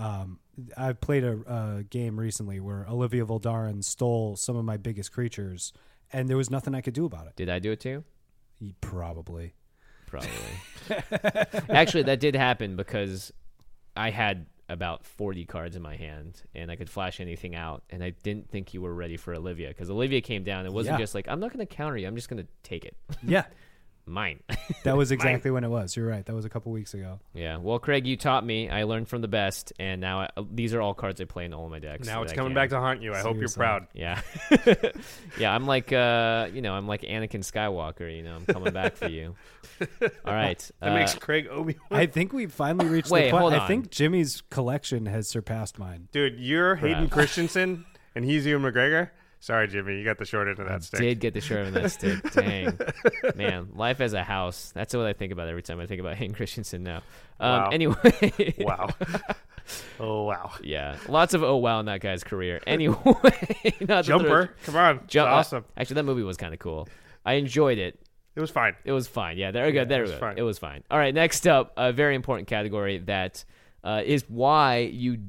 I played a game recently where Olivia Voldaren stole some of my biggest creatures, and there was nothing I could do about it. Did I do it too? Probably. Actually, that did happen because I had about 40 cards in my hand, and I could flash anything out, and I didn't think you were ready for Olivia, because Olivia came down. It wasn't just like, I'm not going to counter you, I'm just going to take it. Yeah. Mine. That was exactly when it was. You're right. That was a couple weeks ago. Yeah. Well, Craig, you taught me. I learned from the best, and now these are all cards I play in all of my decks. Now it's coming back to haunt you. I hope you're proud. Yeah. Yeah, I'm like, I'm like Anakin Skywalker, I'm coming back for you. All right. That makes Craig Obi-Wan. I think we finally reached Wait, the point. hold on. I think Jimmy's collection has surpassed mine. Dude, you're Hayden Christensen, and he's Ewan McGregor. Sorry, Jimmy, you got the short end of that stick. Did get the short end of that stick. Dang. Man, life as a house. That's what I think about every time I think about Hayden Christensen now. Wow. Anyway. Wow. Oh, wow. Yeah. Lots of oh, wow in that guy's career. Anyway. Jumper. Come on. Awesome. Actually, that movie was kind of cool. I enjoyed it. It was fine. It was fine. Yeah, there we go. There we go. It was fine. All right, next up, a very important category that is why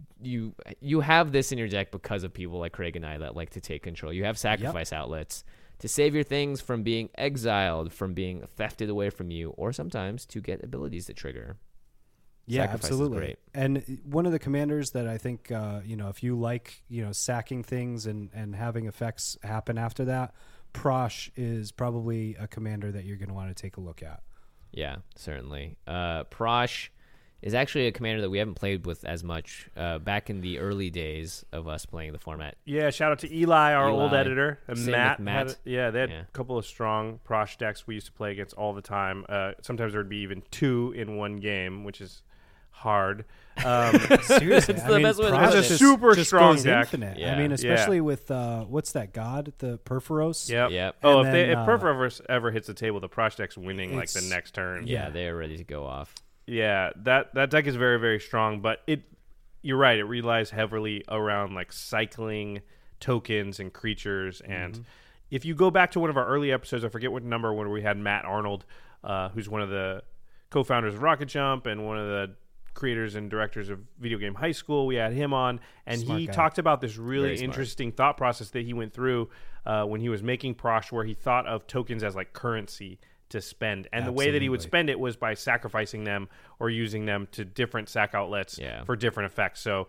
you have this in your deck because of people like Craig and I that like to take control. You have sacrifice outlets to save your things from being exiled, from being thefted away from you, or sometimes to get abilities to trigger. Yeah, Sacrifice absolutely. Is great. And one of the commanders that I think, if you like, sacking things and having effects happen after that, Prosh is probably a commander that you're going to want to take a look at. Yeah, certainly. Prosh is actually a commander that we haven't played with as much back in the early days of us playing the format. Yeah, shout out to Eli, our old editor. And Same Matt. with Matt. they had a couple of strong Prosh decks we used to play against all the time. Sometimes there would be even 2 in one game, which is hard. Seriously, It's the best way to put it. It's a super just strong goes deck. infinite. Yeah. I mean, Yeah. especially with what's that god, the Perforos? Yep. And Oh, then, if Perforos ever hits the table, the Prosh deck's winning like the It's- next turn. Yeah, they're ready to go off. Yeah, that deck is very, very strong, but you're right, it relies heavily around like cycling tokens and creatures. And if you go back to one of our early episodes, I forget what number, when we had Matt Arnold, who's one of the co-founders of Rocket Jump and one of the creators and directors of Video Game High School, we had him on, and Smart he guy. talked about this really Very smart. interesting thought process that he went through when he was making Prosh, where he thought of tokens as like currency to spend, and the way that he would Absolutely. spend it was by sacrificing them or using them to different sack outlets for different effects. So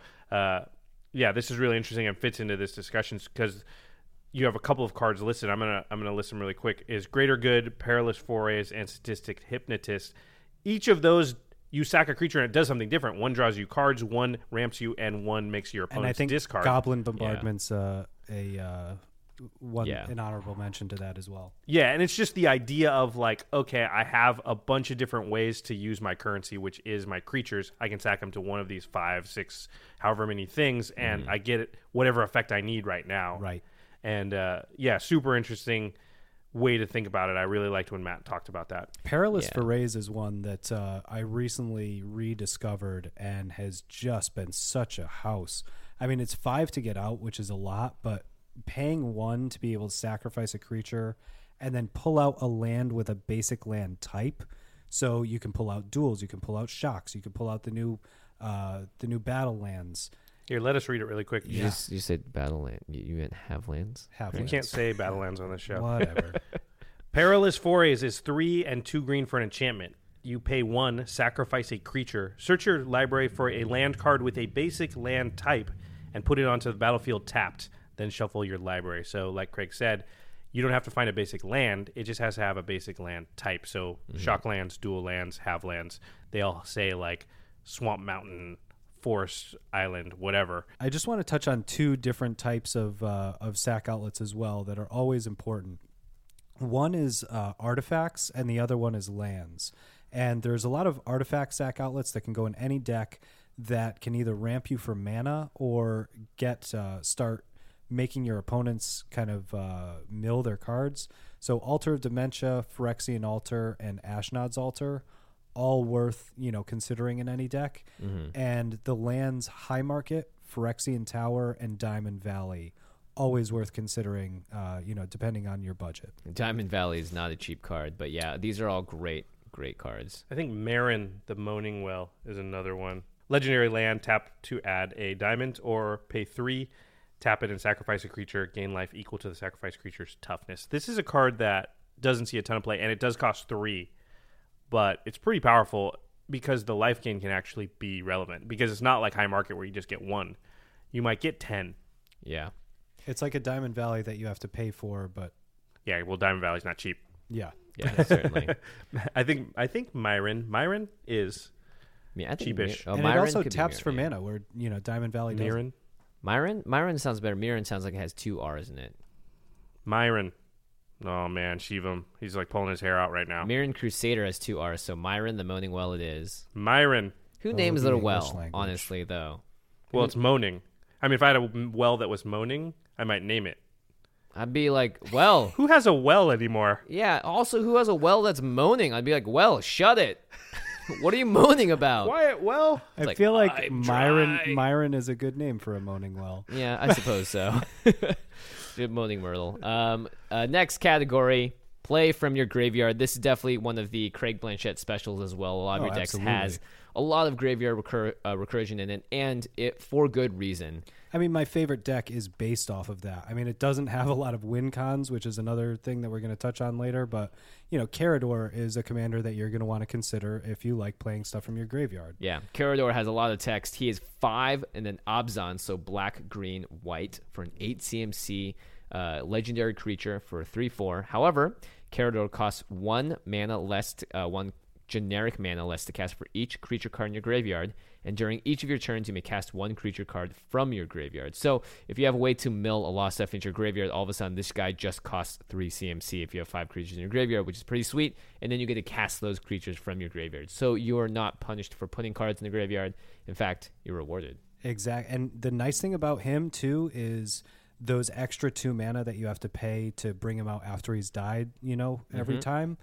this is really interesting and fits into this discussion because you have a couple of cards listed. I'm gonna list them really quick. Is Greater Good, Perilous Forays, and Statistic Hypnotist. Each of those, you sack a creature and it does something different. One draws you cards, one ramps you, and one makes your And I opponent's think discard. Goblin Bombardment's an honorable mention to that as well. Yeah, and it's just the idea of like, okay, I have a bunch of different ways to use my currency, which is my creatures. I can sack them to one of these 5, 6, however many things, and I get it whatever effect I need right now. Right. And super interesting way to think about it. I really liked when Matt talked about that. Perilous Forays is one that I recently rediscovered and has just been such a house. I mean, it's 5 to get out, which is a lot, but paying 1 to be able to sacrifice a creature and then pull out a land with a basic land type. So you can pull out duels, you can pull out shocks, you can pull out the new battle lands. Here, let us read it really quick. You said Battleland. You meant have lands? Have You lands. can't say Battlelands on this show. Whatever. Perilous Forays is 3 and 2 green for an enchantment. You pay 1, sacrifice a creature. Search your library for a land card with a basic land type and put it onto the battlefield tapped. Then shuffle your library. So, like Craig said, you don't have to find a basic land. It just has to have a basic land type. So, shock lands, dual lands, have lands. They all say, like, Swamp Mountain, Forest Island, whatever. I just want to touch on 2 different types of sack outlets as well that are always important. One is artifacts, and the other one is lands. And there's a lot of artifact sack outlets that can go in any deck that can either ramp you for mana or start making your opponents kind of mill their cards. So Altar of Dementia, Phyrexian Altar, and Ashnod's Altar, all worth considering in any deck. And the lands High Market, Phyrexian Tower, and Diamond Valley, always worth considering, depending on your budget. Diamond Valley is not a cheap card, but yeah, these are all great cards. I think Marin, the Moaning Well, is another one. Legendary land, tap to add a diamond, or pay 3, tap it and sacrifice a creature, gain life equal to the sacrificed creature's toughness. This is a card that doesn't see a ton of play, and it does cost 3, but it's pretty powerful because the life gain can actually be relevant, because it's not like High Market where you just get 1. You might get 10. Yeah. It's like a Diamond Valley that you have to pay for, but... Yeah, well, Diamond Valley's not cheap. Yeah. Yeah, certainly. I think Myron is I think cheapish. And it also taps for mana, where Diamond Valley doesn't. Myron sounds better. Myron sounds like it has 2 R's in it. Myron. Oh man, Shivam. He's like pulling his hair out right now. Myron Crusader has 2 R's, so Myron the Moaning Well it is. Myron. Who names it a English well, language. honestly, though? Well, it's moaning. I mean, if I had a well that was moaning, I might name it. I'd be like, well, Who has a well anymore? yeah, also, who has a well that's moaning? I'd be like, well, shut it. What are you moaning about? Wyatt Well. I like, feel like I'm dry. Myron is a good name for a moaning well. Yeah, I suppose so. Good Moaning Myrtle. Next category, play from your graveyard. This is definitely one of the Craig Blanchett specials as well. A lot of your decks absolutely. has a lot of graveyard recursion in it, and it for good reason. I mean, my favorite deck is based off of that. I mean, it doesn't have a lot of win cons, which is another thing that we're going to touch on later. But, Carador is a commander that you're going to want to consider if you like playing stuff from your graveyard. Yeah, Carador has a lot of text. He is 5 and then Abzan, so black, green, white for an 8 CMC legendary creature for a 3/4. However, Carador costs 1 mana less, 1 generic mana less to cast for each creature card in your graveyard, and during each of your turns you may cast 1 creature card from your graveyard. So if you have a way to mill a lost stuff into your graveyard, all of a sudden this guy just costs 3 CMC if you have 5 creatures in your graveyard, which is pretty sweet, and then you get to cast those creatures from your graveyard. So you are not punished for putting cards in the graveyard. In fact, you're rewarded. Exactly. And the nice thing about him, too, is those extra 2 mana that you have to pay to bring him out after he's died, every time,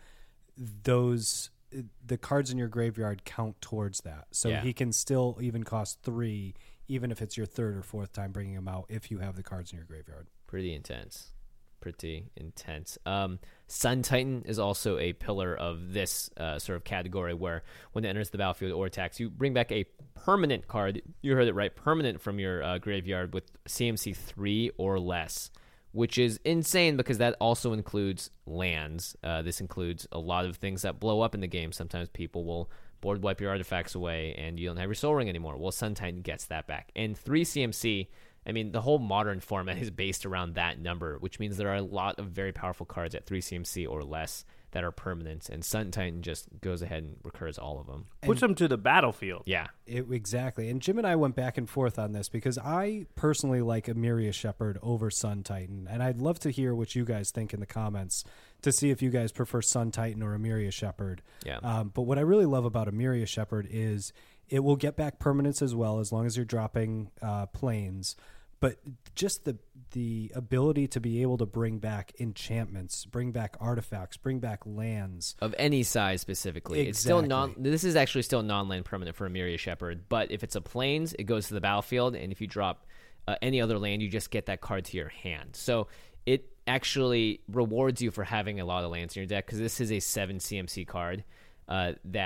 the cards in your graveyard count towards that. So he can still even cost 3, even if it's your 3rd or 4th time bringing him out, if you have the cards in your graveyard. Pretty intense. Sun Titan is also a pillar of this sort of category, where when it enters the battlefield or attacks, you bring back a permanent card. You heard it right, permanent from your graveyard with CMC 3 or less, which is insane because that also includes lands. This includes a lot of things that blow up in the game. Sometimes people will board wipe your artifacts away and you don't have your Soul Ring anymore. Well, Sun Titan gets that back. And 3 CMC, I mean, the whole modern format is based around that number, which means there are a lot of very powerful cards at 3 CMC or less that are permanent, and Sun Titan just goes ahead and recurs all of them. Puts them to the battlefield. Yeah. Exactly. And Jim and I went back and forth on this because I personally like Emiria Shepherd over Sun Titan, and I'd love to hear what you guys think in the comments to see if you guys prefer Sun Titan or Emiria Shepherd. Yeah. But what I really love about Emiria Shepherd is it will get back permanence as well, as long as you're dropping planes. But just the ability to be able to bring back enchantments, bring back artifacts, bring back lands of any size specifically. Exactly. It's still this is actually still non-land permanent for Emiria Shepherd, but if it's a plains, it goes to the battlefield, and if you drop any other land, you just get that card to your hand. So it actually rewards you for having a lot of lands in your deck, because this is a 7 CMC card that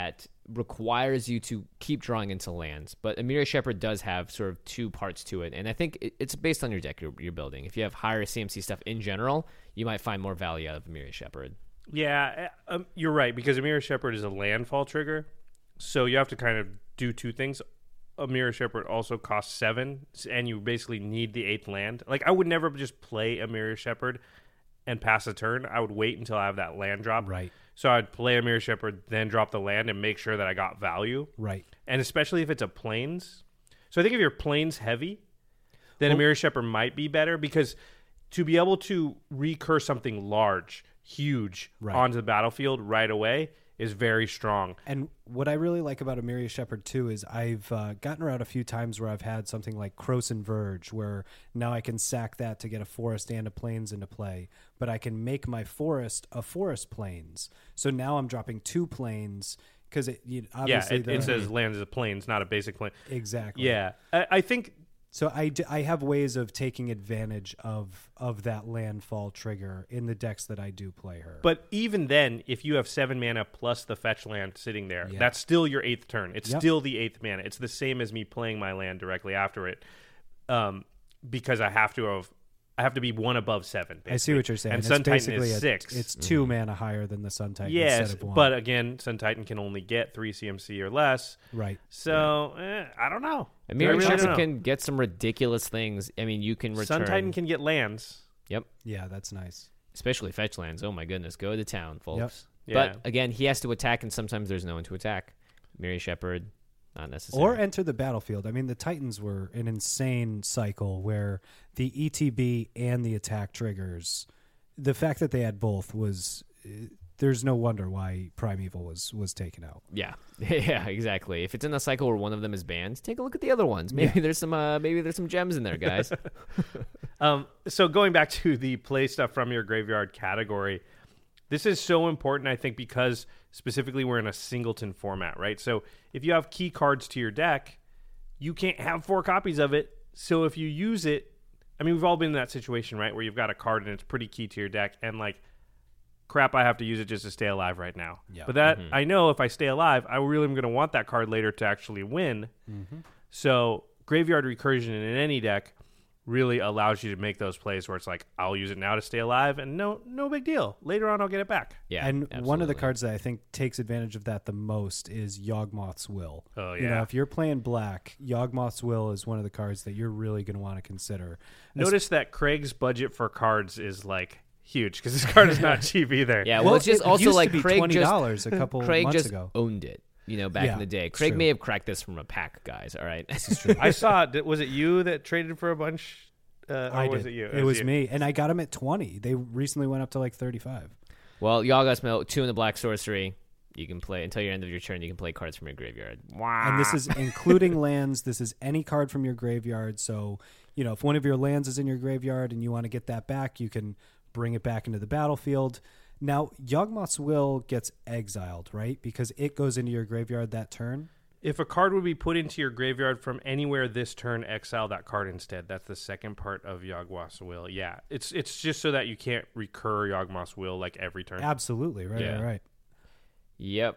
requires you to keep drawing into lands. But Emiria Shepherd does have sort of two parts to it, and I think it's based on your deck you're building. If you have higher CMC stuff in general, you might find more value out of Emiria Shepherd. Yeah, you're right, because Emiria Shepherd is a landfall trigger, so you have to kind of do two things. Emiria Shepherd also costs 7, and you basically need the 8th land. Like, I would never just play Emiria Shepherd and pass a turn. I would wait until I have that land drop. Right. So I'd play Emiria Shepherd, then drop the land and make sure that I got value. Right. And especially if it's a plains. So I think if you're plains heavy, then Emiria Shepherd might be better, because to be able to recur something large, huge, onto the battlefield right away is very strong. And what I really like about Emiria Shepherd too is I've gotten her out a few times where I've had something like Krosan Verge, where now I can sack that to get a forest and a plains into play, but I can make my forest a forest plains. So now I'm dropping 2 plains, because obviously it says lands as a plains, not a basic plain. Exactly. Yeah, I think. So I have ways of taking advantage of that landfall trigger in the decks that I do play her. But even then, if you have 7 mana plus the fetch land sitting there, that's still your 8th turn. It's still the 8th mana. It's the same as me playing my land directly after it, because I have to be 1 above 7. Basically. I see what you're saying. And it's Sun Titan basically is 6. It's 2 mana higher than the Sun Titan. Yes, instead of 1. but again, Sun Titan can only get 3 CMC or less. Right. So I don't know. Emiria Shepherd can get some ridiculous things. I mean, you can return. Sun Titan can get lands. Yep. Yeah, that's nice. Especially fetch lands. Oh my goodness, go to town, folks. Yep. But Yeah. again, he has to attack, and sometimes there's no one to attack. Emiria Shepherd, not necessary. Or enter the battlefield. I mean, the Titans were an insane cycle where the ETB and the attack triggers, the fact that they had both was, there's no wonder why Primeval was taken out. Yeah, yeah, exactly. If it's in a cycle where one of them is banned, take a look at the other ones. Maybe there's some gems in there, guys. So going back to the play stuff from your graveyard category, this is so important, I think, because specifically we're in a singleton format, right? So if you have key cards to your deck, you can't have 4 copies of it. So if you use it, I mean, we've all been in that situation, right, where you've got a card and it's pretty key to your deck, and like, crap, I have to use it just to stay alive right now. Yeah. But that I know if I stay alive, I really am going to want that card later to actually win. Mm-hmm. So graveyard recursion in any deck really allows you to make those plays where it's like, I'll use it now to stay alive, and no big deal. Later on, I'll get it back. Yeah, and absolutely. One of the cards that I think takes advantage of that the most is Yawgmoth's Will. Oh, yeah. You know, if you're playing black, Yawgmoth's Will is one of the cards that you're really going to want to consider. Notice that Craig's budget for cards is like huge, because this card is not cheap either. Yeah, well, it's just it also used like to be Craig $20 a couple Craig months just ago. owned it. You know, back in the day. Craig may have cracked this from a pack, guys. All right, this is true. I saw it. Was it you that traded for a bunch? I was did. it you? It was you. me, and I got him at 20. They recently went up to like 35. Well, Yawgmoth's Will, 2 in the black sorcery. You can play until your end of your turn. You can play cards from your graveyard. Wow. And this is including lands. This is any card from your graveyard. So, you know, if one of your lands is in your graveyard and you want to get that back, you can bring it back into the battlefield. Now, Yawgmoth's Will gets exiled, right? Because it goes into your graveyard that turn. If a card would be put into your graveyard from anywhere this turn, exile that card instead. That's the second part of Yawgmoth's Will. Yeah, it's just so that you can't recur Yawgmoth's Will like every turn. Absolutely, right, right. Yep,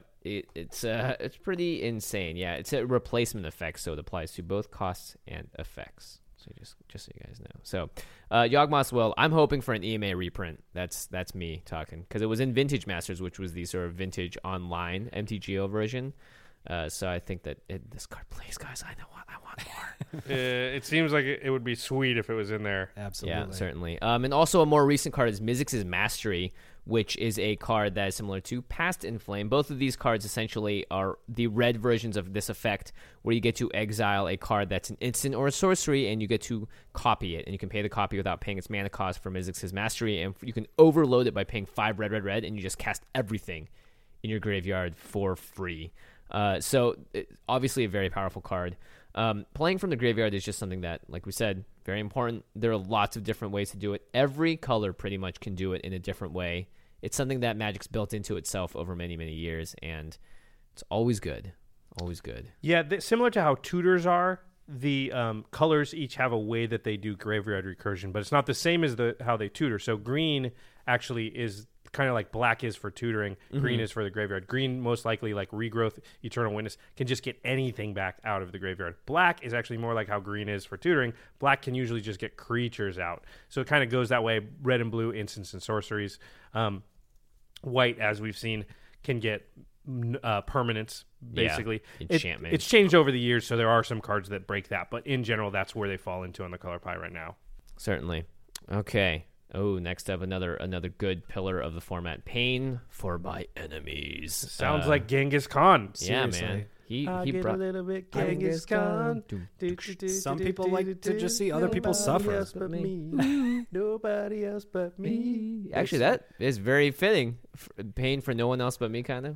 it's pretty insane. Yeah, it's a replacement effect, so it applies to both costs and effects. So just so you guys know. So, Yawgmoth's Will, I'm hoping for an EMA reprint. That's me talking, because it was in Vintage Masters, which was the sort of vintage online MTGO version. So I think that this card plays, guys. I want more. It seems like it would be sweet if it was in there. Absolutely. Yeah, certainly. And also a more recent card is Mizzix's Mastery, which is a card that is similar to Past in Flame. Both of these cards essentially are the red versions of this effect, where you get to exile a card that's an instant or a sorcery, and you get to copy it. And you can pay the copy without paying its mana cost for Mizzix's Mastery, and you can overload it by paying 5 red, and you just cast everything in your graveyard for free. So obviously a very powerful card. Playing from the graveyard is just something that, like we said, very important. There are lots of different ways to do it. Every color pretty much can do it in a different way. It's something that Magic's built into itself over many, many years, and it's always good. Always good. Yeah, similar to how tutors are, the colors each have a way that they do graveyard recursion, but it's not the same as how they tutor. So green actually is kind of like black is for tutoring, green is for the graveyard. Green, most likely like regrowth, eternal witness, can just get anything back out of the graveyard. Black is actually more like how green is for tutoring. Black can usually just get creatures out. So it kind of goes that way. Red and blue, instants and sorceries. White, as we've seen, can get permanents, basically. Enchantment. It's changed over the years, so there are some cards that break that. But in general, that's where they fall into on the color pie right now. Certainly. Okay. Oh, next up, another good pillar of the format. Pain for my enemies. Sounds like Genghis Khan. Yeah, Seriously. man. He get brought a little bit Genghis Khan. Some people like to just see other people suffer. Nobody else but me. Actually, that is very fitting. Pain for no one else but me, kind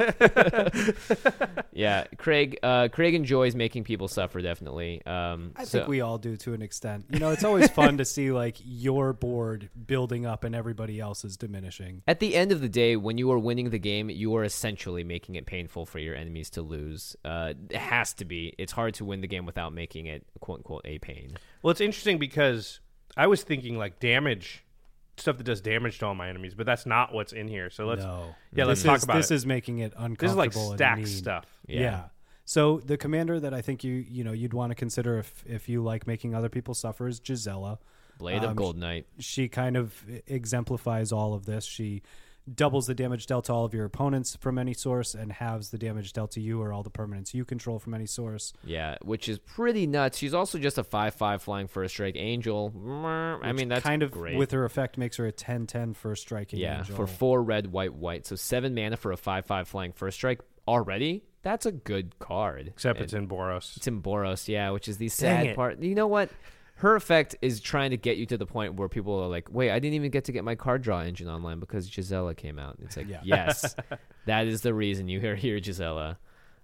of. Yeah, Craig enjoys making people suffer, definitely. I think we all do to an extent. It's always fun to see like your board building up and everybody else is diminishing. At the end of the day, when you are winning the game, you are essentially making it painful for your enemies to lose. It has to be. It's hard to win the game without making it, quote unquote, a pain. Well, it's interesting because I was thinking like damage, stuff that does damage to all my enemies, but that's not what's in here. So let's talk about this. This is making it uncomfortable. This is like stack stuff. Yeah. So the commander that I think you'd want to consider if you like making other people suffer is Gisela, Blade of Gold Knight. She kind of exemplifies all of this. She doubles the damage dealt to all of your opponents from any source and halves the damage dealt to you or all the permanents you control from any source. Yeah, which is pretty nuts. She's also just a 5/5 flying first strike angel. I mean, that's kind of great. With her effect makes her a 10/10 first striking angel. For 4 red, white. So 7 mana for a 5/5 flying first strike already. That's a good card. Except it's in Boros. It's in Boros, yeah, which is the sad part. You know what? Her effect is trying to get you to the point where people are like, wait, I didn't even get to get my card draw engine online because Gisela came out. It's like, yes, that is the reason you hear here, Gisela.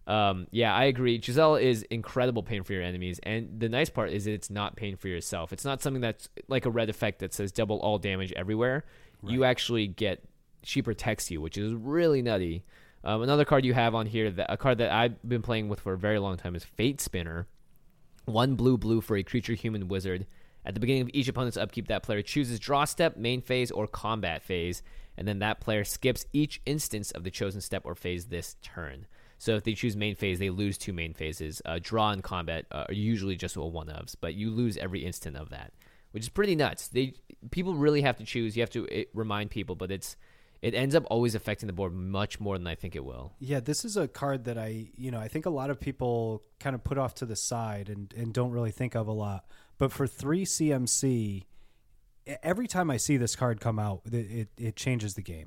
I agree. Gisela is incredible pain for your enemies. And the nice part is that it's not pain for yourself. It's not something that's like a red effect that says double all damage everywhere. Right. You actually she protects you, which is really nutty. Another card you have on here, a card that I've been playing with for a very long time is Fate Spinner. 1 blue for a creature, human, wizard. At the beginning of each opponent's upkeep, that player chooses draw step, main phase, or combat phase, and then that player skips each instance of the chosen step or phase this turn. So if they choose main phase, they lose 2 main phases. Draw and combat are usually just a one-ofs, but you lose every instant of that, which is pretty nuts. People really have to choose. You have to remind people, but it ends up always affecting the board much more than I think it will. Yeah, this is a card that I think a lot of people kind of put off to the side and don't really think of a lot. But for 3 CMC, every time I see this card come out, it changes the game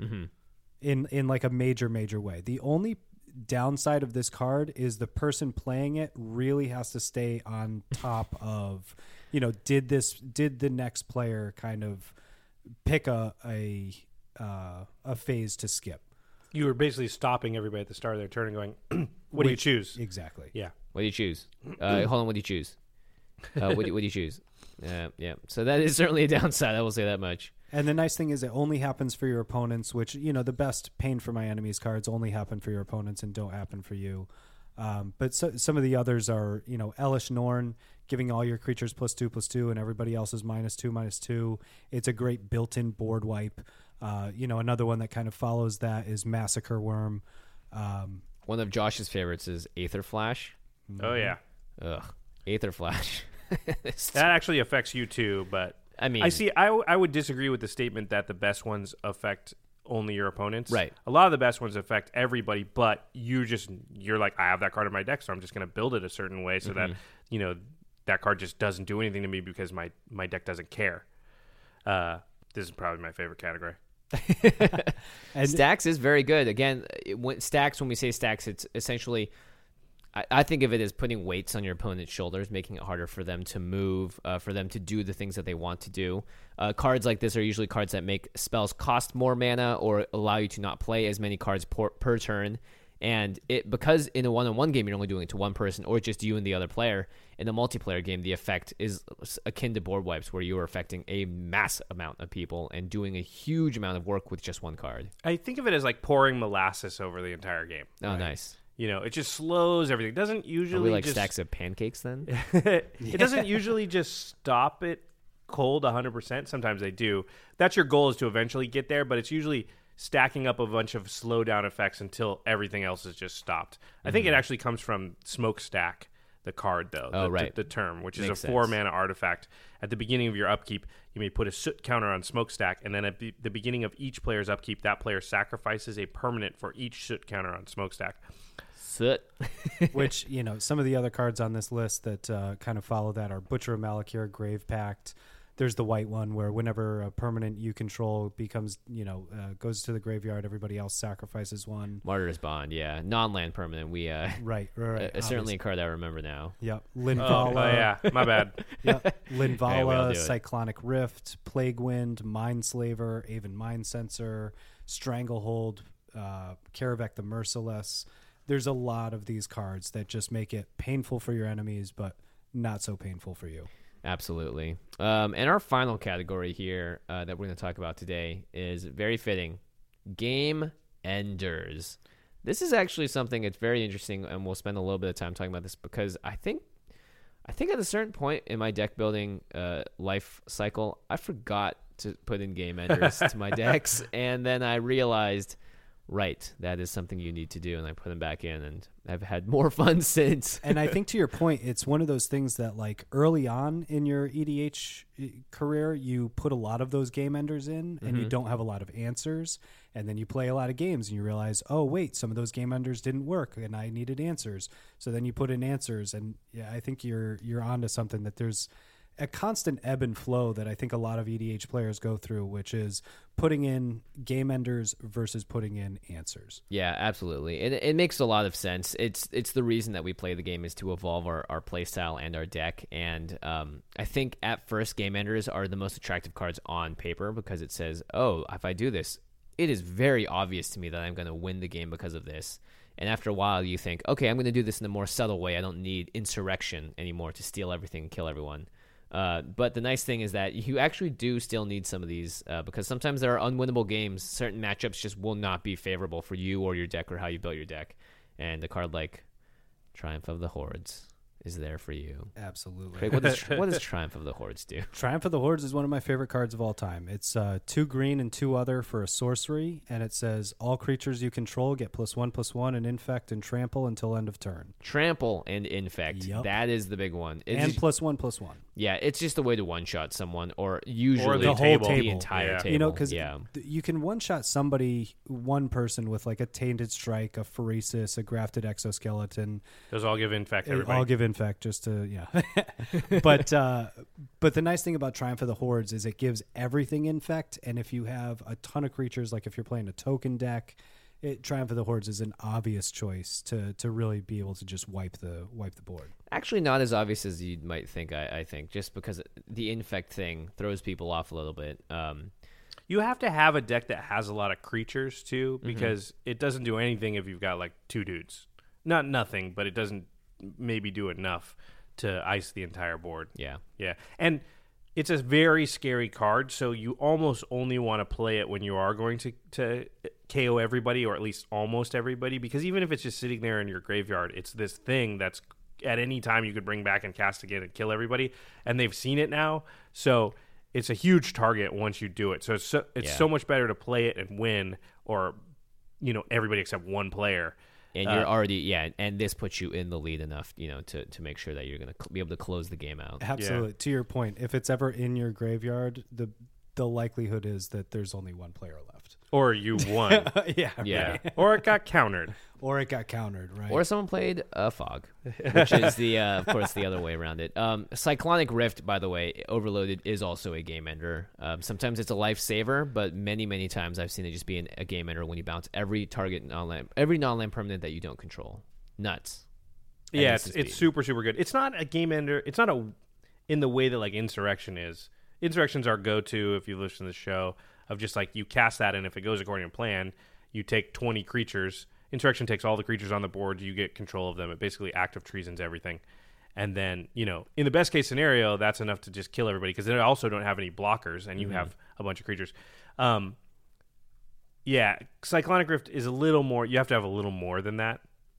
in like a major way. The only downside of this card is the person playing it really has to stay on top of, did the next player kind of pick a phase to skip. You were basically stopping everybody at the start of their turn and going, what do you choose? Exactly. Yeah. What do you choose? Hold on, what do you choose? What do you choose? Yeah. So that is certainly a downside, I will say that much. And the nice thing is it only happens for your opponents, which, the best pain for my enemies cards only happen for your opponents and don't happen for you. But some of the others are, Elish Norn, giving all your creatures +2/+2 and everybody else's -2/2. It's a great built-in board wipe. Another one that kind of follows that is Massacre Worm. One of Josh's favorites is Aether Flash. Oh, yeah. Ugh. Aether Flash. That actually affects you too, but I mean, I would disagree with the statement that the best ones affect only your opponents. Right. A lot of the best ones affect everybody, but you're like, I have that card in my deck, so I'm just going to build it a certain way so that, that card just doesn't do anything to me because my deck doesn't care. This is probably my favorite category. And Stacks is very good. Again, when we say Stacks, it's essentially, I think of it as putting weights on your opponent's shoulders, making it harder for them to move, for them to do the things that they want to do. Cards like this are usually cards that make spells cost more mana or allow you to not play as many cards per turn. And because in a one-on-one game you're only doing it to one person or just you and the other player, in a multiplayer game the effect is akin to board wipes where you are affecting a mass amount of people and doing a huge amount of work with just one card. I think of it as like pouring molasses over the entire game. Oh, right? Nice. It just slows everything. It doesn't usually Are we like stacks of pancakes then? It doesn't usually just stop it cold 100%. Sometimes they do. That's your goal, is to eventually get there, but it's usually stacking up a bunch of slowdown effects until everything else is just stopped. I think it actually comes from Smokestack, the card, though. The term, which is a 4-mana artifact. At the beginning of your upkeep, you may put a soot counter on Smokestack, and then at the beginning of each player's upkeep, that player sacrifices a permanent for each soot counter on Smokestack. Soot. Which, some of the other cards on this list that kind of follow that are Butcher of Malakir, Grave Pact. There's the white one where whenever a permanent you control becomes, goes to the graveyard, everybody else sacrifices one. Martyr's Bond, yeah. Non-land permanent. Right. Certainly a card I remember now. Yep. Linvala. Oh, yeah. My bad. Yep. Linvala, do it. Cyclonic Rift, Plague Wind, Mindslaver, Aven Mind Sensor, Stranglehold, Karavek the Merciless. There's a lot of these cards that just make it painful for your enemies, but not so painful for you. Absolutely. And our final category here that we're going to talk about today is very fitting. Game Enders. This is actually something that's very interesting, and we'll spend a little bit of time talking about this because I think at a certain point in my deck building life cycle, I forgot to put in Game Enders to my decks, and then I realized, right, that is something you need to do, and I put them back in, and I've had more fun since. And I think to your point, it's one of those things that, like, early on in your EDH career, you put a lot of those game enders in, and you don't have a lot of answers, and then you play a lot of games, and you realize, oh, wait, some of those game enders didn't work, and I needed answers. So then you put in answers, and yeah, I think you're onto something, that there's a constant ebb and flow that I think a lot of EDH players go through, which is putting in game enders versus putting in answers. Yeah, absolutely. It makes a lot of sense. It's the reason that we play the game, is to evolve our play style and our deck. And I think at first, game enders are the most attractive cards on paper because it says, oh, if I do this, it is very obvious to me that I'm going to win the game because of this. And after a while, you think, okay, I'm going to do this in a more subtle way. I don't need Insurrection anymore to steal everything and kill everyone. But the nice thing is that you actually do still need some of these because sometimes there are unwinnable games. Certain matchups just will not be favorable for you or your deck or how you built your deck. And a card like Triumph of the Hordes is there for you. Absolutely. Craig, what does Triumph of the Hordes do? Triumph of the Hordes is one of my favorite cards of all time. It's 2 green and 2 other for a sorcery, and it says all creatures you control get +1/+1 and infect and trample until end of turn. Trample and infect. Yep. That is the big one. And +1/+1. Yeah, it's just a way to one-shot someone, or usually the whole the table. entire table. Because you can one-shot somebody, one person, with like a Tainted Strike, a Pheresis, a Grafted Exoskeleton. Those all give infect, everybody. All give infect, just to, but the nice thing about Triumph of the Hordes is it gives everything infect, and if you have a ton of creatures, like if you're playing a token deck, Triumph of the Hordes is an obvious choice to really be able to just wipe the board. Actually, not as obvious as you might think, I think, just because the infect thing throws people off a little bit. You have to have a deck that has a lot of creatures, too, because it doesn't do anything if you've got, like, 2 dudes. Not nothing, but it doesn't maybe do enough to ice the entire board. Yeah. And it's a very scary card, so you almost only want to play it when you are going to KO everybody, or at least almost everybody, because even if it's just sitting there in your graveyard, it's this thing that's at any time you could bring back and cast again and kill everybody, and they've seen it now, so it's a huge target once you do it. So it's so much better to play it and win, or everybody except one player. And you're already, and this puts you in the lead enough, to make sure that you're going to be able to close the game out. Absolutely. To your point, if it's ever in your graveyard, the likelihood is that there's only one player left. Or you won. Yeah. Or it got countered. Right. Or someone played a Fog, which is of course, the other way around it. Cyclonic Rift, by the way, Overloaded, is also a game ender. Sometimes it's a lifesaver, but many, many times I've seen it just be a game ender when you bounce every non-land permanent that you don't control. Nuts. Yeah, it's super, super good. It's not a game ender. It's not in the way that like Insurrection is. Insurrection's our go-to if you listen to the show, of just like you cast that, and if it goes according to plan, you take 20 creatures. Insurrection takes all the creatures on the board, you get control of them. It basically active treasons everything. And then, in the best case scenario, that's enough to just kill everybody, because they also don't have any blockers, and you have a bunch of creatures. Cyclonic Rift is a little more, you have to have a little more than that.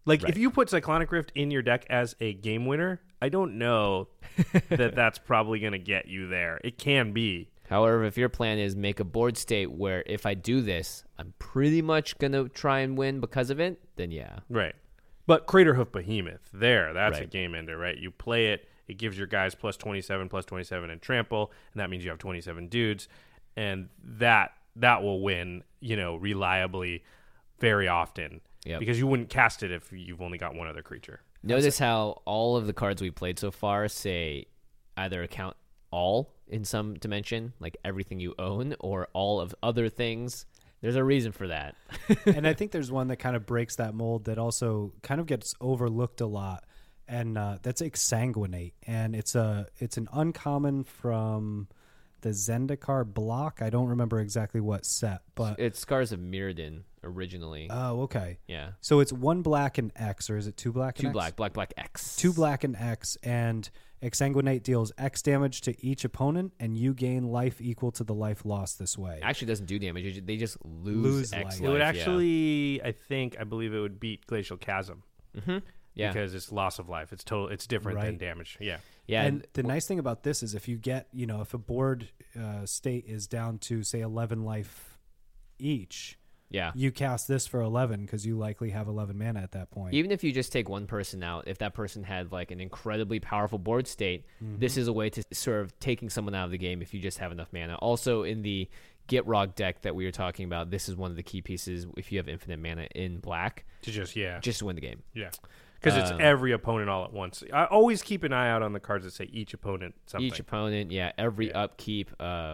Like, Right. if you put Cyclonic Rift in your deck as a game winner, I don't know that that's probably going to get you there. It can be. However, if your plan is make a board state where if I do this, I'm pretty much going to try and win because of it, then yeah. Right. But Craterhoof Behemoth, that's a Right. game ender, right? You play it, it gives your guys plus 27 in trample, and that means you have 27 dudes, and that will win, reliably very often. Yep. Because you wouldn't cast it if you've only got one other creature. Notice how all of the cards we played so far say either account all in some dimension, like everything you own, or all of other things. There's a reason for that. And I think there's one that kind of breaks that mold that also kind of gets overlooked a lot, and that's Exsanguinate, and it's an uncommon from the Zendikar block. I don't remember exactly what set, but It's Scars of Mirrodin originally. oh, okay. Yeah. So it's 1 black and X, or is it 2 black and Two X? black, X. 2 black and X, and Exsanguinate deals X damage to each opponent, and you gain life equal to the life lost this way. Actually doesn't do damage. They just Lose X life. It would life, actually, I believe it would beat Glacial Chasm. yeah. Because it's loss of life. It's different than Right. damage. Yeah. Yeah. And the nice thing about this is if you get, if a board state is down to, say, 11 life each, yeah. you cast this for 11 because you likely have 11 mana at that point. Even if you just take one person out, if that person had like an incredibly powerful board state, this is a way to sort of taking someone out of the game if you just have enough mana. Also, in the Gitrog deck that we were talking about, this is one of the key pieces if you have infinite mana in black, To just to win the game. Yeah. Because it's every opponent all at once. I always keep an eye out on the cards that say each opponent something. Each opponent, every upkeep,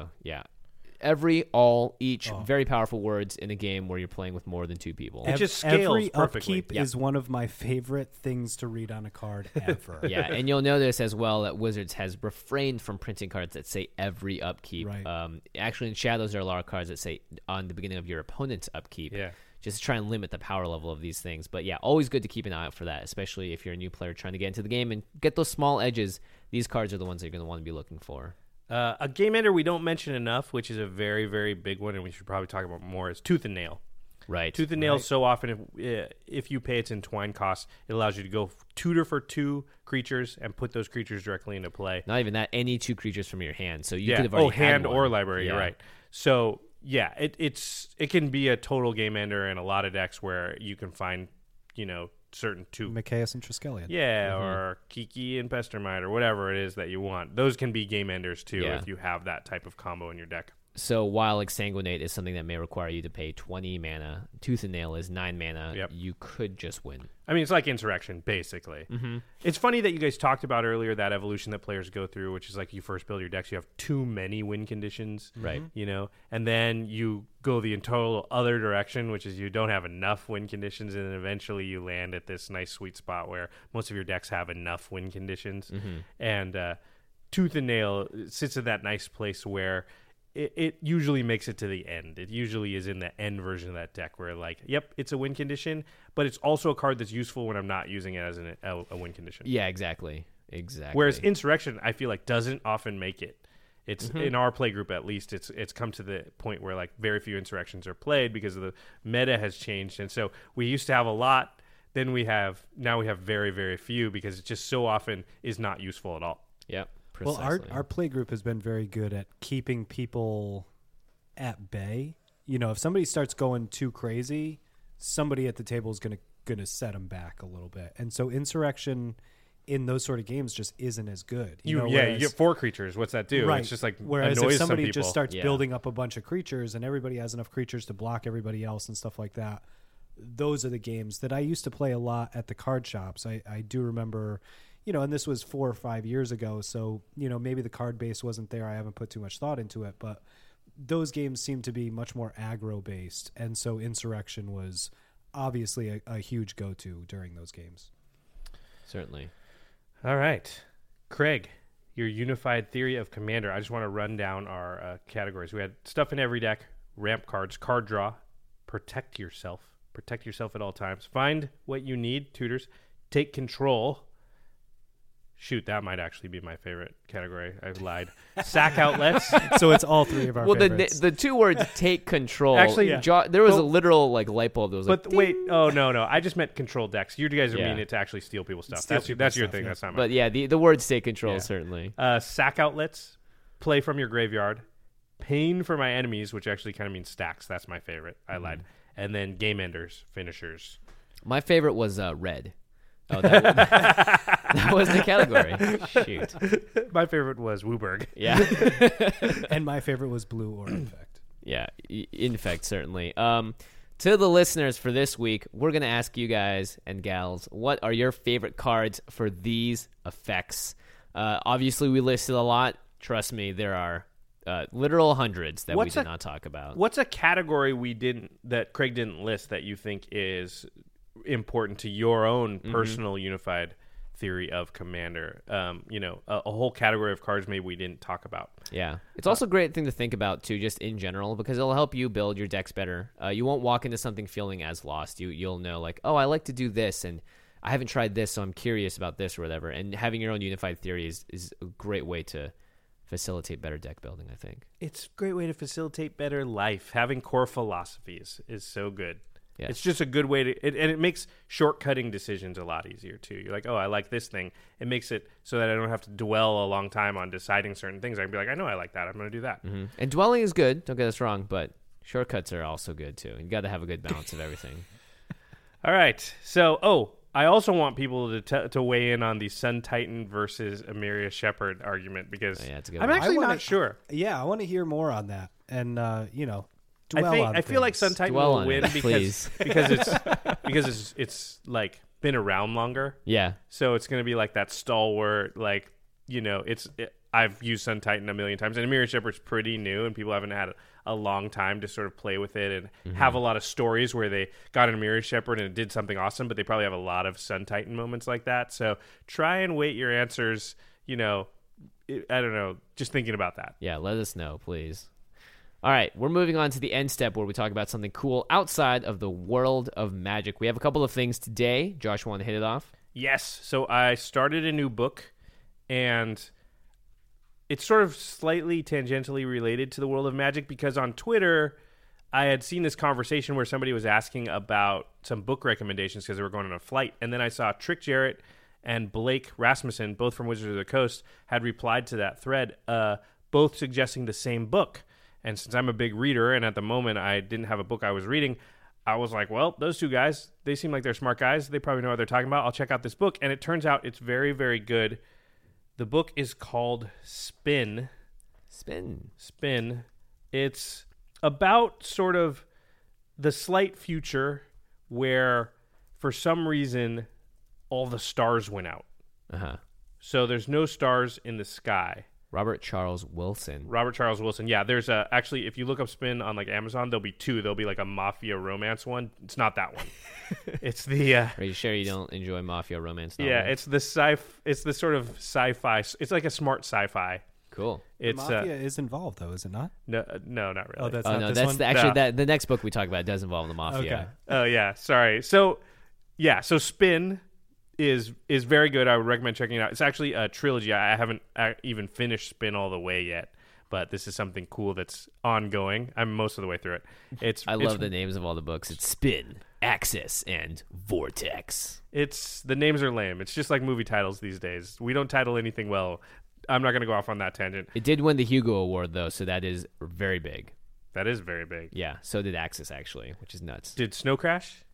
every, all, each, very powerful words in a game where you're playing with more than 2 people. It just scales Every perfectly. upkeep is one of my favorite things to read on a card ever. Yeah, and you'll notice as well that Wizards has refrained from printing cards that say every upkeep. Right. Actually, in Shadows, there are a lot of cards that say on the beginning of your opponent's upkeep. Yeah. Just to try and limit the power level of these things. But yeah, always good to keep an eye out for that, especially if you're a new player trying to get into the game and get those small edges. These cards are the ones that you're going to want to be looking for. A game ender we don't mention enough, which is a very, very big one, and we should probably talk about more, is Tooth and Nail. Right. Tooth and Nail, so often, if you pay its entwine cost, it allows you to go tutor for 2 creatures and put those creatures directly into play. Not even that, any 2 creatures from your hand. So you could have already hand had one. or library. Yeah. You're right. So yeah, it can be a total game ender in a lot of decks where you can find certain 2. Mikaeus and Triskelion. Yeah, or Kiki and Pestermite or whatever it is that you want. Those can be game enders too Yeah. if you have that type of combo in your deck. So while Exsanguinate is something that may require you to pay 20 mana, Tooth and Nail is 9 mana. Yep. You could just win. I mean, it's like Insurrection, basically. Mm-hmm. It's funny that you guys talked about earlier that evolution that players go through, which is like you first build your decks, you have too many win conditions. Right. And then you go the total other direction, which is you don't have enough win conditions, and then eventually you land at this nice sweet spot where most of your decks have enough win conditions. Mm-hmm. And Tooth and Nail sits in that nice place where it usually makes it to the end. It usually is in the end version of that deck where, like, yep, it's a win condition, but it's also a card that's useful when I'm not using it as a win condition. Yeah, exactly. Whereas Insurrection, I feel like, doesn't often make it. It's in our play group, at least, it's come to the point where, like, very few Insurrections are played because of the meta has changed. And so we used to have a lot. Now we have very, very few because it just so often is not useful at all. Yep. Well, Precisely. our play group has been very good at keeping people at bay. If somebody starts going too crazy, somebody at the table is going to set them back a little bit. And so Insurrection in those sort of games just isn't as good. You get 4 creatures. What's that do? Right. It's just like whereas annoys if somebody some people. just starts Yeah. building up a bunch of creatures and everybody has enough creatures to block everybody else and stuff like that, those are the games that I used to play a lot at the card shops. I do remember, and this was 4 or 5 years ago, so maybe the card base wasn't there. I haven't put too much thought into it, but those games seem to be much more aggro based, and so Insurrection was obviously a huge go-to during those games. Certainly. All right. Craig, your unified theory of Commander. I just want to run down our categories. We had stuff in every deck, ramp cards, card draw, protect yourself at all times, find what you need, tutors, take control, Shoot, that might actually be my favorite category. I've lied. Sack outlets. So it's all three of our Well, favorites. the two words "take control." Actually, yeah. There was a literal like light bulb that was like. But wait, oh no! I just meant control decks. You guys are Yeah. meaning it to actually steal people's stuff. Steal That's people's your stuff, thing. yeah. That's not mine. But yeah, the words "take control" Yeah. certainly. Sack outlets, play from your graveyard, pain for my enemies, which actually kind of means stacks. That's my favorite. I lied. And then game enders, finishers. My favorite was red. Oh, that was the category. Shoot. My favorite was Wooburg. Yeah. And my favorite was blue or infect. Yeah, infect certainly. To the listeners for this week, we're going to ask you guys and gals, what are your favorite cards for these effects? Obviously, we listed a lot. Trust me, there are literal hundreds that we did not talk about. What's a category that Craig didn't list that you think is important to your own personal unified theory of Commander? A whole category of cards maybe we didn't talk about. Yeah. It's also a great thing to think about, too, just in general, because it'll help you build your decks better. You won't walk into something feeling as lost. You'll know, like, oh, I like to do this, and I haven't tried this, so I'm curious about this or whatever. And having your own unified theory is a great way to facilitate better deck building, I think. It's a great way to facilitate better life. Having core philosophies is so good. Yes. It's just a good way to, and it makes shortcutting decisions a lot easier too. You're like, oh, I like this thing. It makes it so that I don't have to dwell a long time on deciding certain things. I can be like, I know I like that. I'm going to do that. Mm-hmm. And dwelling is good. Don't get us wrong, but shortcuts are also good too. You got to have a good balance of everything. All right. So, I also want people to weigh in on the Sun Titan versus Emiria Shepherd argument because it's a good I'm one. actually not sure. Yeah, I want to hear more on that. And, dwell on I feel like things. Sun Titan Dwell will on win it, please. because it's like been around longer. Yeah. So it's going to be like that stalwart, like, I've used Sun Titan a million times, and Emiria Shepherd's pretty new, and people haven't had a long time to sort of play with it and have a lot of stories where they got an Emiria Shepherd and it did something awesome, but they probably have a lot of Sun Titan moments like that. So try and weight your answers, I don't know, just thinking about that. Yeah, let us know, please. All right, we're moving on to the end step where we talk about something cool outside of the world of Magic. We have a couple of things today. Josh, want to hit it off? Yes. So I started a new book, and it's sort of slightly tangentially related to the world of Magic because on Twitter, I had seen this conversation where somebody was asking about some book recommendations because they were going on a flight. And then I saw Trick Jarrett and Blake Rasmussen, both from Wizards of the Coast, had replied to that thread, both suggesting the same book. And since I'm a big reader, and at the moment I didn't have a book I was reading, I was like, well, those two guys, they seem like they're smart guys. They probably know what they're talking about. I'll check out this book. And it turns out it's very, very good. The book is called Spin. Spin. It's about sort of the slight future where, for some reason, all the stars went out. Uh-huh. So there's no stars in the sky. Robert Charles Wilson. Yeah, there's actually, if you look up Spin on like Amazon, there'll be two. There'll be like a mafia romance one. It's not that one. It's the Are you sure you don't enjoy mafia romance novels? yeah, it's the sort of sci-fi. It's like a smart sci-fi. Cool. It's Mafia is involved, though, is it not? no, not really. Oh, that's Oh not no, this that's one? actually the next book we talk about does involve the mafia. Okay. Oh yeah, sorry. So Spin is very good. I would recommend checking it out. It's actually a trilogy. I haven't even finished Spin all the way yet, but this is something cool that's ongoing. I'm most of the way through it. I love the names of all the books. It's Spin, Axis, and Vortex. The names are lame. It's just like movie titles these days. We don't title anything well. I'm not going to go off on that tangent. It did win the Hugo Award though, so that is very big. That is very big. Yeah, so did Axis actually, which is nuts. Did Snow Crash?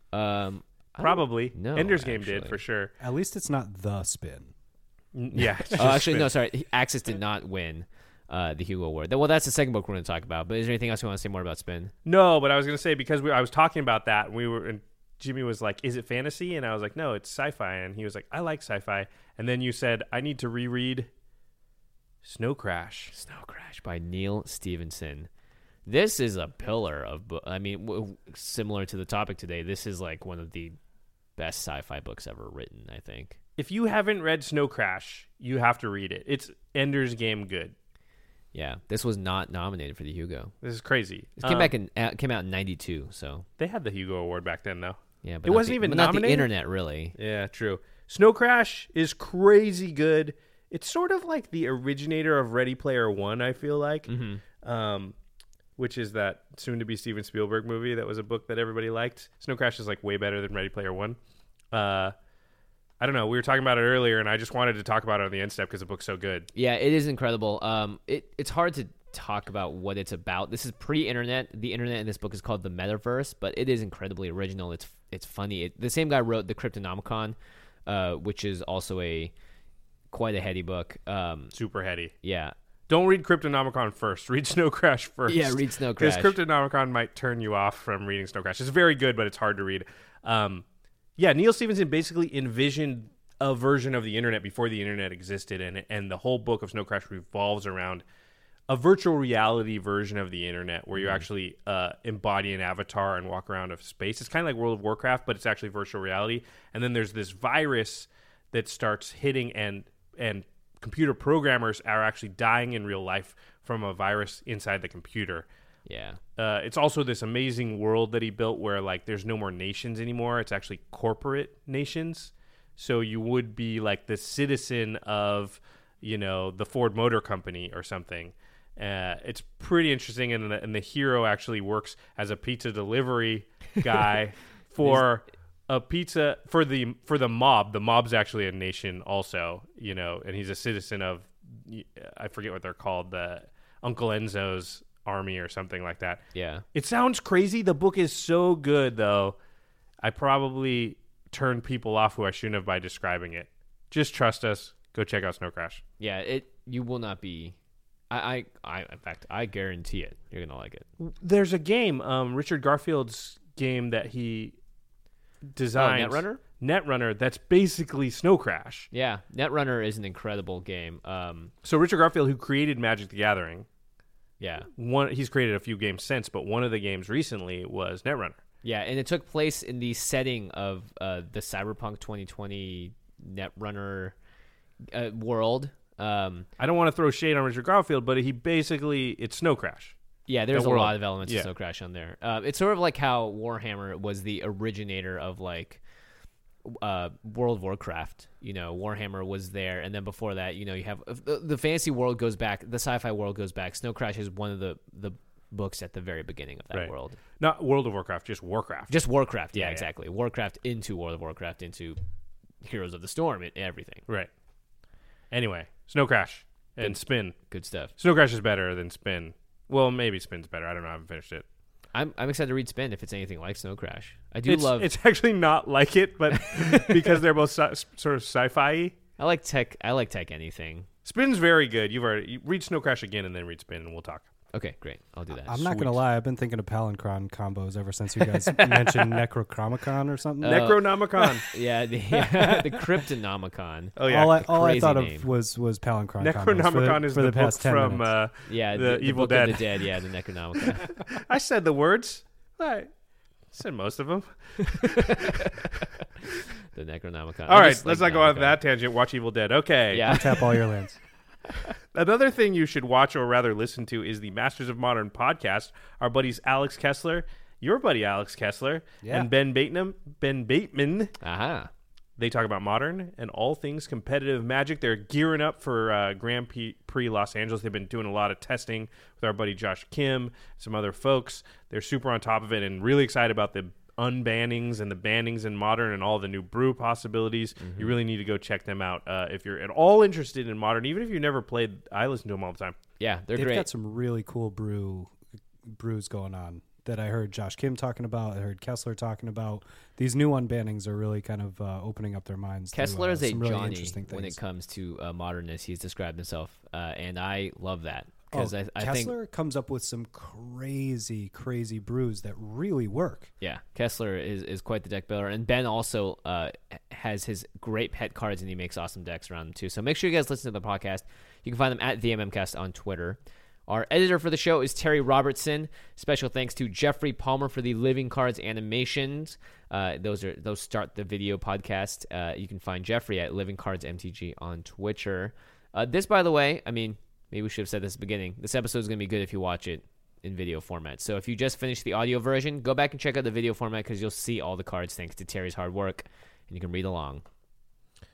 I Probably. don't know, Ender's Game actually. did for sure. At least it's not the Spin. Yeah. it's Oh, just actually, Spin. no, sorry. Axis did not win the Hugo Award. Well, that's the second book we're going to talk about. But is there anything else you want to say more about Spin? No, but I was going to say because I was talking about that. And Jimmy was like, "Is it fantasy?" And I was like, "No, it's sci-fi." And he was like, "I like sci-fi." And then you said, "I need to reread Snow Crash." Snow Crash by Neil Stevenson. This is a pillar of similar to the topic today. This is like one of the best sci-fi books ever written, I think. If you haven't read Snow Crash, you have to read it. It's Ender's Game good. Yeah, this was not nominated for the Hugo. This is crazy. It came out in 92, so They had the Hugo Award back then, though. yeah, but It wasn't even not the nominated? internet, really. Yeah, true. Snow Crash is crazy good. It's sort of like the originator of Ready Player One, I feel like, which is that soon-to-be Steven Spielberg movie that was a book that everybody liked. Snow Crash is like way better than Ready Player One. I don't know. We were talking about it earlier, and I just wanted to talk about it on the end step because the book's so good. Yeah, it is incredible. It's hard to talk about what it's about. This is pre-internet. The internet in this book is called the Metaverse, but it is incredibly original. It's funny. The same guy wrote the Cryptonomicon, which is also quite a heady book. Super heady. Yeah. Don't read Cryptonomicon first. Read Snow Crash first. Yeah, read Snow Crash. Because Cryptonomicon might turn you off from reading Snow Crash. It's very good, but it's hard to read. Yeah, Neal Stephenson basically envisioned a version of the internet before the internet existed, and the whole book of Snow Crash revolves around a virtual reality version of the internet where you actually embody an avatar and walk around of space. It's kind of like World of Warcraft, but it's actually virtual reality. And then there's this virus that starts hitting, and computer programmers are actually dying in real life from a virus inside the computer. Yeah. It's also this amazing world that he built where like there's no more nations anymore. It's actually corporate nations. So you would be like the citizen of, the Ford Motor Company or something. It's pretty interesting, and the hero actually works as a pizza delivery guy for a pizza for the mob. The mob's actually a nation also, and he's a citizen of, I forget what they're called, the Uncle Enzo's army or something like that. Yeah. It sounds crazy. The book is so good, though. I probably turned people off who I shouldn't have by describing it. Just trust us. Go check out Snow Crash. Yeah, you will not be. In fact, I guarantee it. You're gonna like it. There's a game, Richard Garfield's game that he designed. Netrunner? Netrunner. That's basically Snow Crash. Yeah, Netrunner is an incredible game. So Richard Garfield, who created Magic the Gathering, yeah, he's created a few games since, but one of the games recently was Netrunner. Yeah, and it took place in the setting of the Cyberpunk 2020 Netrunner world. I don't want to throw shade on Richard Garfield, but it's Snow Crash. Yeah, there's a lot of elements of Snow Crash on there. It's sort of like how Warhammer was the originator of like World of Warcraft. Warhammer was there, and then before that, you have the fantasy world goes back, the sci-fi world goes back. Snow Crash is one of the books at the very beginning of that world. Not World of Warcraft, just Warcraft. Just Warcraft, yeah, exactly. Warcraft into World of Warcraft into Heroes of the Storm, everything. Right. Anyway, Snow Crash and Spin. Good stuff. Snow Crash is better than Spin. Well, maybe Spin's better. I don't know. I haven't finished it. I'm excited to read Spin if it's anything like Snow Crash. It's actually not like it, but because they're both sort of sci-fi. I like tech anything. Spin's very good. You read Snow Crash again and then read Spin, and we'll talk. Okay, great. I'll do that. I'm not going to lie. I've been thinking of Palinchron combos ever since you guys mentioned Necrochromicon or something. Necronomicon. Yeah, the Cryptonomicon. Oh, yeah. All I thought of was Palinchron Necronomicon is for the past book 10 from minutes. the Evil Book Dead. of the Dead, yeah, the Necronomicon. I said the words. I said most of them. The Necronomicon. All right, let's not go on that tangent. Watch Evil Dead. Okay. Yeah. Tap all your lands. Another thing you should watch or rather listen to is the Masters of Modern podcast. Our buddies Alex Kessler, your buddy Alex Kessler, and Ben Bateman. Aha. They talk about modern and all things competitive Magic. They're gearing up for Grand Prix Los Angeles. They've been doing a lot of testing with our buddy Josh Kim, some other folks. They're super on top of it and really excited about the unbannings and the bannings in modern and all the new brew possibilities. You really need to go check them out if you're at all interested in modern. Even if you've never played, I listen to them all the time. Yeah, they've great. Got some really cool brews going on that I heard Josh Kim talking about. I heard Kessler talking about. These new unbannings are really kind of opening up their minds. Kessler is a really Johnny when it comes to modernness. He's described himself, and I love that. Because I Kessler think comes up with some crazy brews that really work. Yeah, Kessler is quite the deck builder, and Ben also has his great pet cards, and he makes awesome decks around them too. So make sure you guys listen to the podcast. You can find them at the MMCast on Twitter. Our editor for the show is Terry Robertson. Special thanks to Jeffrey Palmer for the Living Cards animations. Those start the video podcast. You can find Jeffrey at Living Cards MTG on Twitter. This, by the way, maybe we should have said this at the beginning. This episode is going to be good if you watch it in video format. So if you just finished the audio version, go back and check out the video format because you'll see all the cards thanks to Terry's hard work, and you can read along.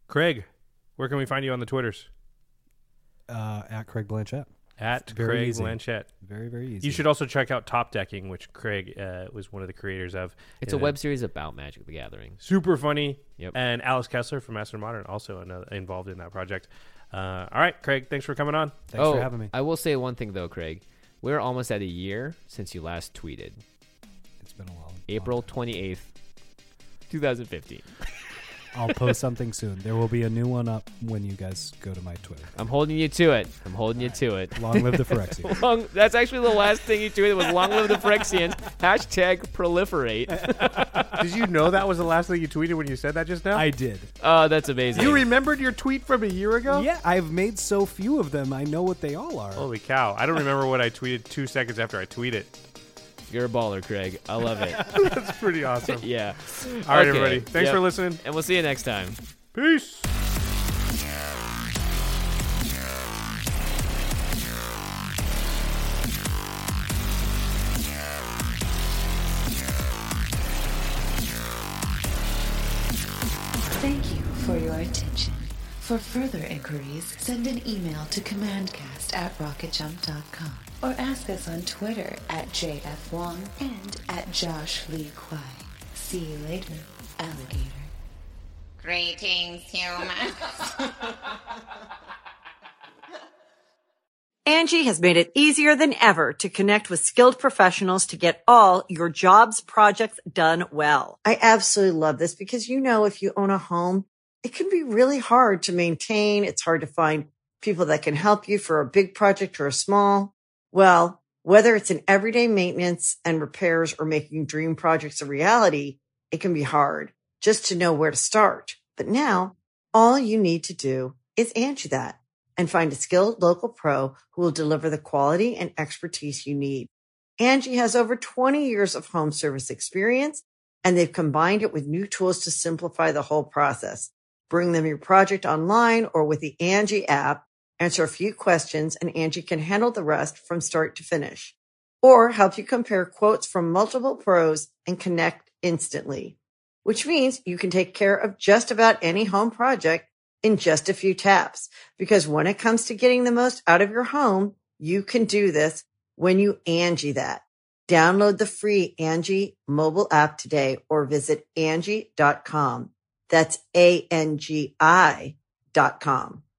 Craig, where can we find you on the Twitters? At Craig Blanchett. At very Craig easy. Blanchett. Very, very easy. You should also check out Top Decking, which Craig was one of the creators of. It's a web series about Magic the Gathering. Super funny. Yep. And Alice Kessler from Master Modern also involved in that project. All right, Craig, thanks for coming on. Thanks for having me. I will say one thing, though, Craig. We're almost at a year since you last tweeted. It's been a while. April 28th, 2015. I'll post something soon. There will be a new one up when you guys go to my Twitter. I'm holding you to it. Long live the Phyrexians. That's actually the last thing you tweeted was long live the Phyrexians. Hashtag proliferate. Did you know that was the last thing you tweeted when you said that just now? I did. Oh, that's amazing. You remembered your tweet from a year ago? Yeah, I've made so few of them. I know what they all are. Holy cow. I don't remember what I tweeted 2 seconds after I tweeted. You're a baller, Craig. I love it. That's pretty awesome. Yeah. All right, everybody. Thanks for listening. And we'll see you next time. Peace. Thank you for your attention. For further inquiries, send an email to commandcast@rocketjump.com or ask us on Twitter @JFWong and @JoshLeeQuai. See you later, alligator. Greetings, humans. Angie has made it easier than ever to connect with skilled professionals to get all your jobs projects done well. I absolutely love this because, if you own a home, it can be really hard to maintain. It's hard to find people that can help you for a big project or a small. Well, whether it's in everyday maintenance and repairs or making dream projects a reality, it can be hard just to know where to start. But now all you need to do is Angie that and find a skilled local pro who will deliver the quality and expertise you need. Angie has over 20 years of home service experience, and they've combined it with new tools to simplify the whole process. Bring them your project online or with the Angie app, answer a few questions, and Angie can handle the rest from start to finish. Or help you compare quotes from multiple pros and connect instantly, which means you can take care of just about any home project in just a few taps. Because when it comes to getting the most out of your home, you can do this when you Angie that. Download the free Angie mobile app today or visit Angie.com. That's ANGI.com.